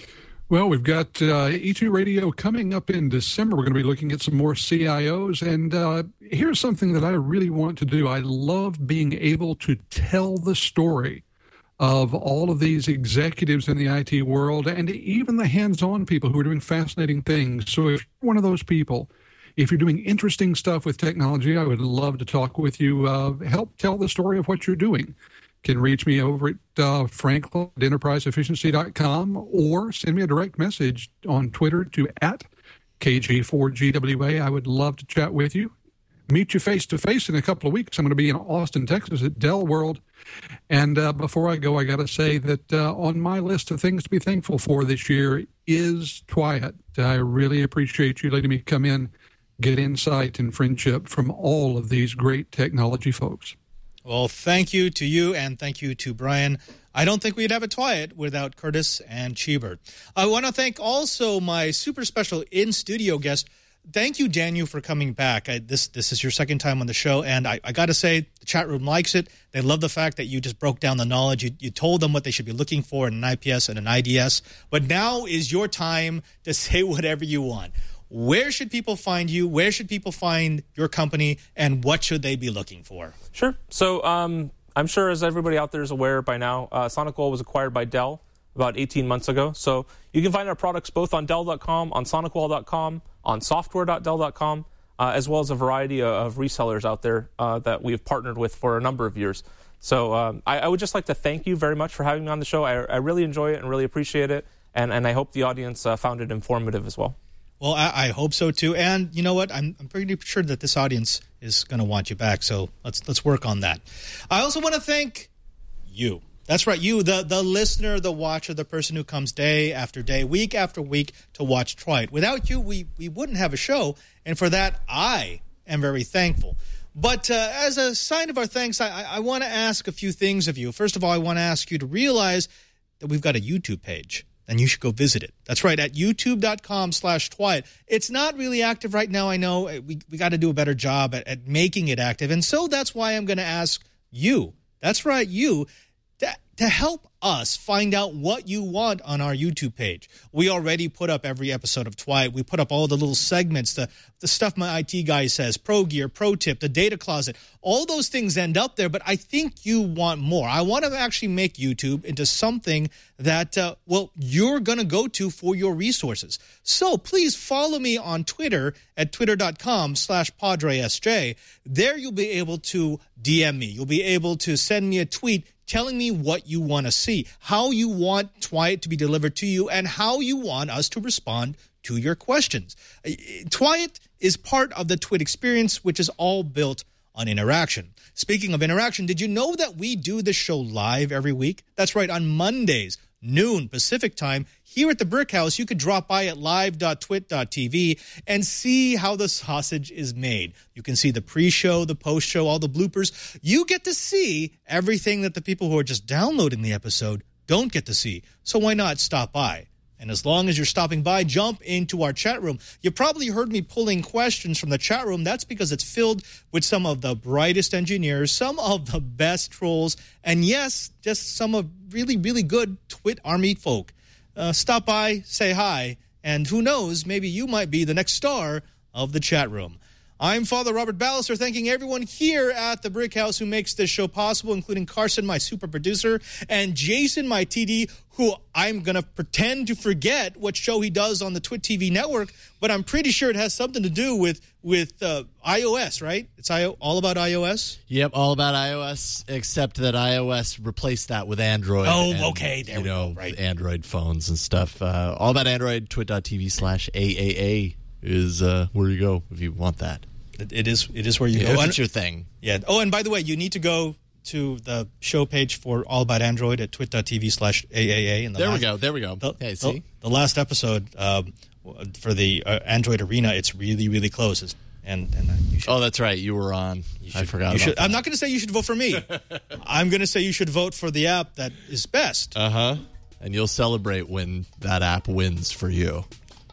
[SPEAKER 6] Well, we've got uh, E two Radio coming up in December. We're going to be looking at some more C I Os. And uh, here's something that I really want to do. I love being able to tell the story of all of these executives in the I T world and even the hands-on people who are doing fascinating things. So if you're one of those people, if you're doing interesting stuff with technology, I would love to talk with you. Uh, help tell the story of what you're doing. Can reach me over at uh, Franklin at enterprise efficiency dot com or send me a direct message on Twitter to at K G four G W A. I would love to chat with you. Meet you face-to-face in a couple of weeks. I'm going to be in Austin, Texas at Dell World. And uh, before I go, I got to say that uh, on my list of things to be thankful for this year is Twyet. I really appreciate you letting me come in, get insight and friendship from all of these great technology folks.
[SPEAKER 1] Well, thank you to you, and thank you to Brian. I don't think we'd have a Twyet without Curtis and Cheever. I want to thank also my super special in-studio guest. Thank you, Daniel, for coming back. I, this this is your second time on the show, and I, I got to say, the chat room likes it. They love the fact that you just broke down the knowledge. You, you told them what they should be looking for in an I P S and an I D S. But now is your time to say whatever you want. Where should people find you? Where should people find your company? And what should they be looking for?
[SPEAKER 7] Sure. So um, I'm sure as everybody out there is aware by now, uh, SonicWall was acquired by Dell about eighteen months ago. So you can find our products both on Dell dot com, on SonicWall dot com, on software dot dell dot com, uh, as well as a variety of, of resellers out there uh, that we have partnered with for a number of years. So um, I, I would just like to thank you very much for having me on the show. I, I really enjoy it and really appreciate it. And, and I hope the audience uh, found it informative as well.
[SPEAKER 1] Well, I, I hope so too, and you know what? I'm, I'm pretty sure that this audience is going to want you back. So let's let's work on that. I also want to thank you. That's right, you, the the listener, the watcher, the person who comes day after day, week after week to watch Twyet. Without you, we we wouldn't have a show, and for that, I am very thankful. But uh, as a sign of our thanks, I, I, I want to ask a few things of you. First of all, I want to ask you to realize that we've got a YouTube page. Then you should go visit it. That's right, at youtube dot com slash Twyet. It's not really active right now, I know. We we got to do a better job at, at making it active. And so that's why I'm going to ask you, that's right, you, to, to help us find out what you want on our YouTube page. We already put up every episode of Twyet. We put up all the little segments, the, the stuff my I T guy says, Pro Gear, Pro Tip, the Data Closet. All those things end up there, but I think you want more. I want to actually make YouTube into something that, uh, well, you're going to go to for your resources. So please follow me on Twitter at twitter dot com slash Padre S J. There you'll be able to D M me. You'll be able to send me a tweet telling me what you want to see, how you want Twyet to be delivered to you, and how you want us to respond to your questions. Twyet is part of the Twit experience, which is all built on interaction. Speaking of interaction, did you know that we do this show live every week? That's right, on Mondays, noon Pacific time, here at the Brick House. You could drop by at live dot twit dot t v and see how the sausage is made. You can see the pre-show, the post-show, all the bloopers. You get to see everything that the people who are just downloading the episode don't get to see. So why not stop by? And as long as you're stopping by, jump into our chat room. You probably heard me pulling questions from the chat room. That's because it's filled with some of the brightest engineers, some of the best trolls, and yes, just some of really, really good Twit Army folk. Uh, stop by, say hi, and who knows, maybe you might be the next star of the chat room. I'm Father Robert Ballister, thanking everyone here at the Brick House who makes this show possible, including Carson, my super producer, and Jason, my T D, who I'm going to pretend to forget what show he does on the Twit T V network, but I'm pretty sure it has something to do with with uh, iOS, right? It's I O, all about iOS?
[SPEAKER 8] Yep, all about iOS, except that iOS replaced that with Android.
[SPEAKER 1] Oh,
[SPEAKER 8] and,
[SPEAKER 1] okay, there
[SPEAKER 8] you
[SPEAKER 1] we
[SPEAKER 8] know,
[SPEAKER 1] go, right.
[SPEAKER 8] Android phones and stuff. Uh, all about Android, twit dot t v slash A A A is uh, where you go if you want that.
[SPEAKER 1] It, it is It is where you
[SPEAKER 8] yeah,
[SPEAKER 1] go.
[SPEAKER 8] If it's your thing.
[SPEAKER 1] Yeah. Oh, and by the way, you need to go to the show page for All About Android at twit dot t v slash A A A.
[SPEAKER 8] There last, we go. There we go.
[SPEAKER 1] The,
[SPEAKER 8] hey, see?
[SPEAKER 1] The, the last episode um, for the uh, Android Arena, it's really, really close. It's, and and uh, you should,
[SPEAKER 8] oh, that's right. You were on. You should, I forgot
[SPEAKER 1] you
[SPEAKER 8] about
[SPEAKER 1] should,
[SPEAKER 8] that.
[SPEAKER 1] I'm not going to say you should vote for me. I'm going to say you should vote for the app that is best.
[SPEAKER 8] Uh-huh. And you'll celebrate when that app wins for you.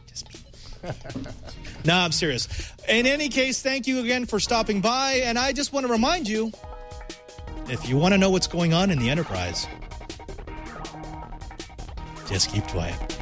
[SPEAKER 1] No, I'm serious. In any case, thank you again for stopping by. And I just want to remind you, if you want to know what's going on in the enterprise, just keep quiet.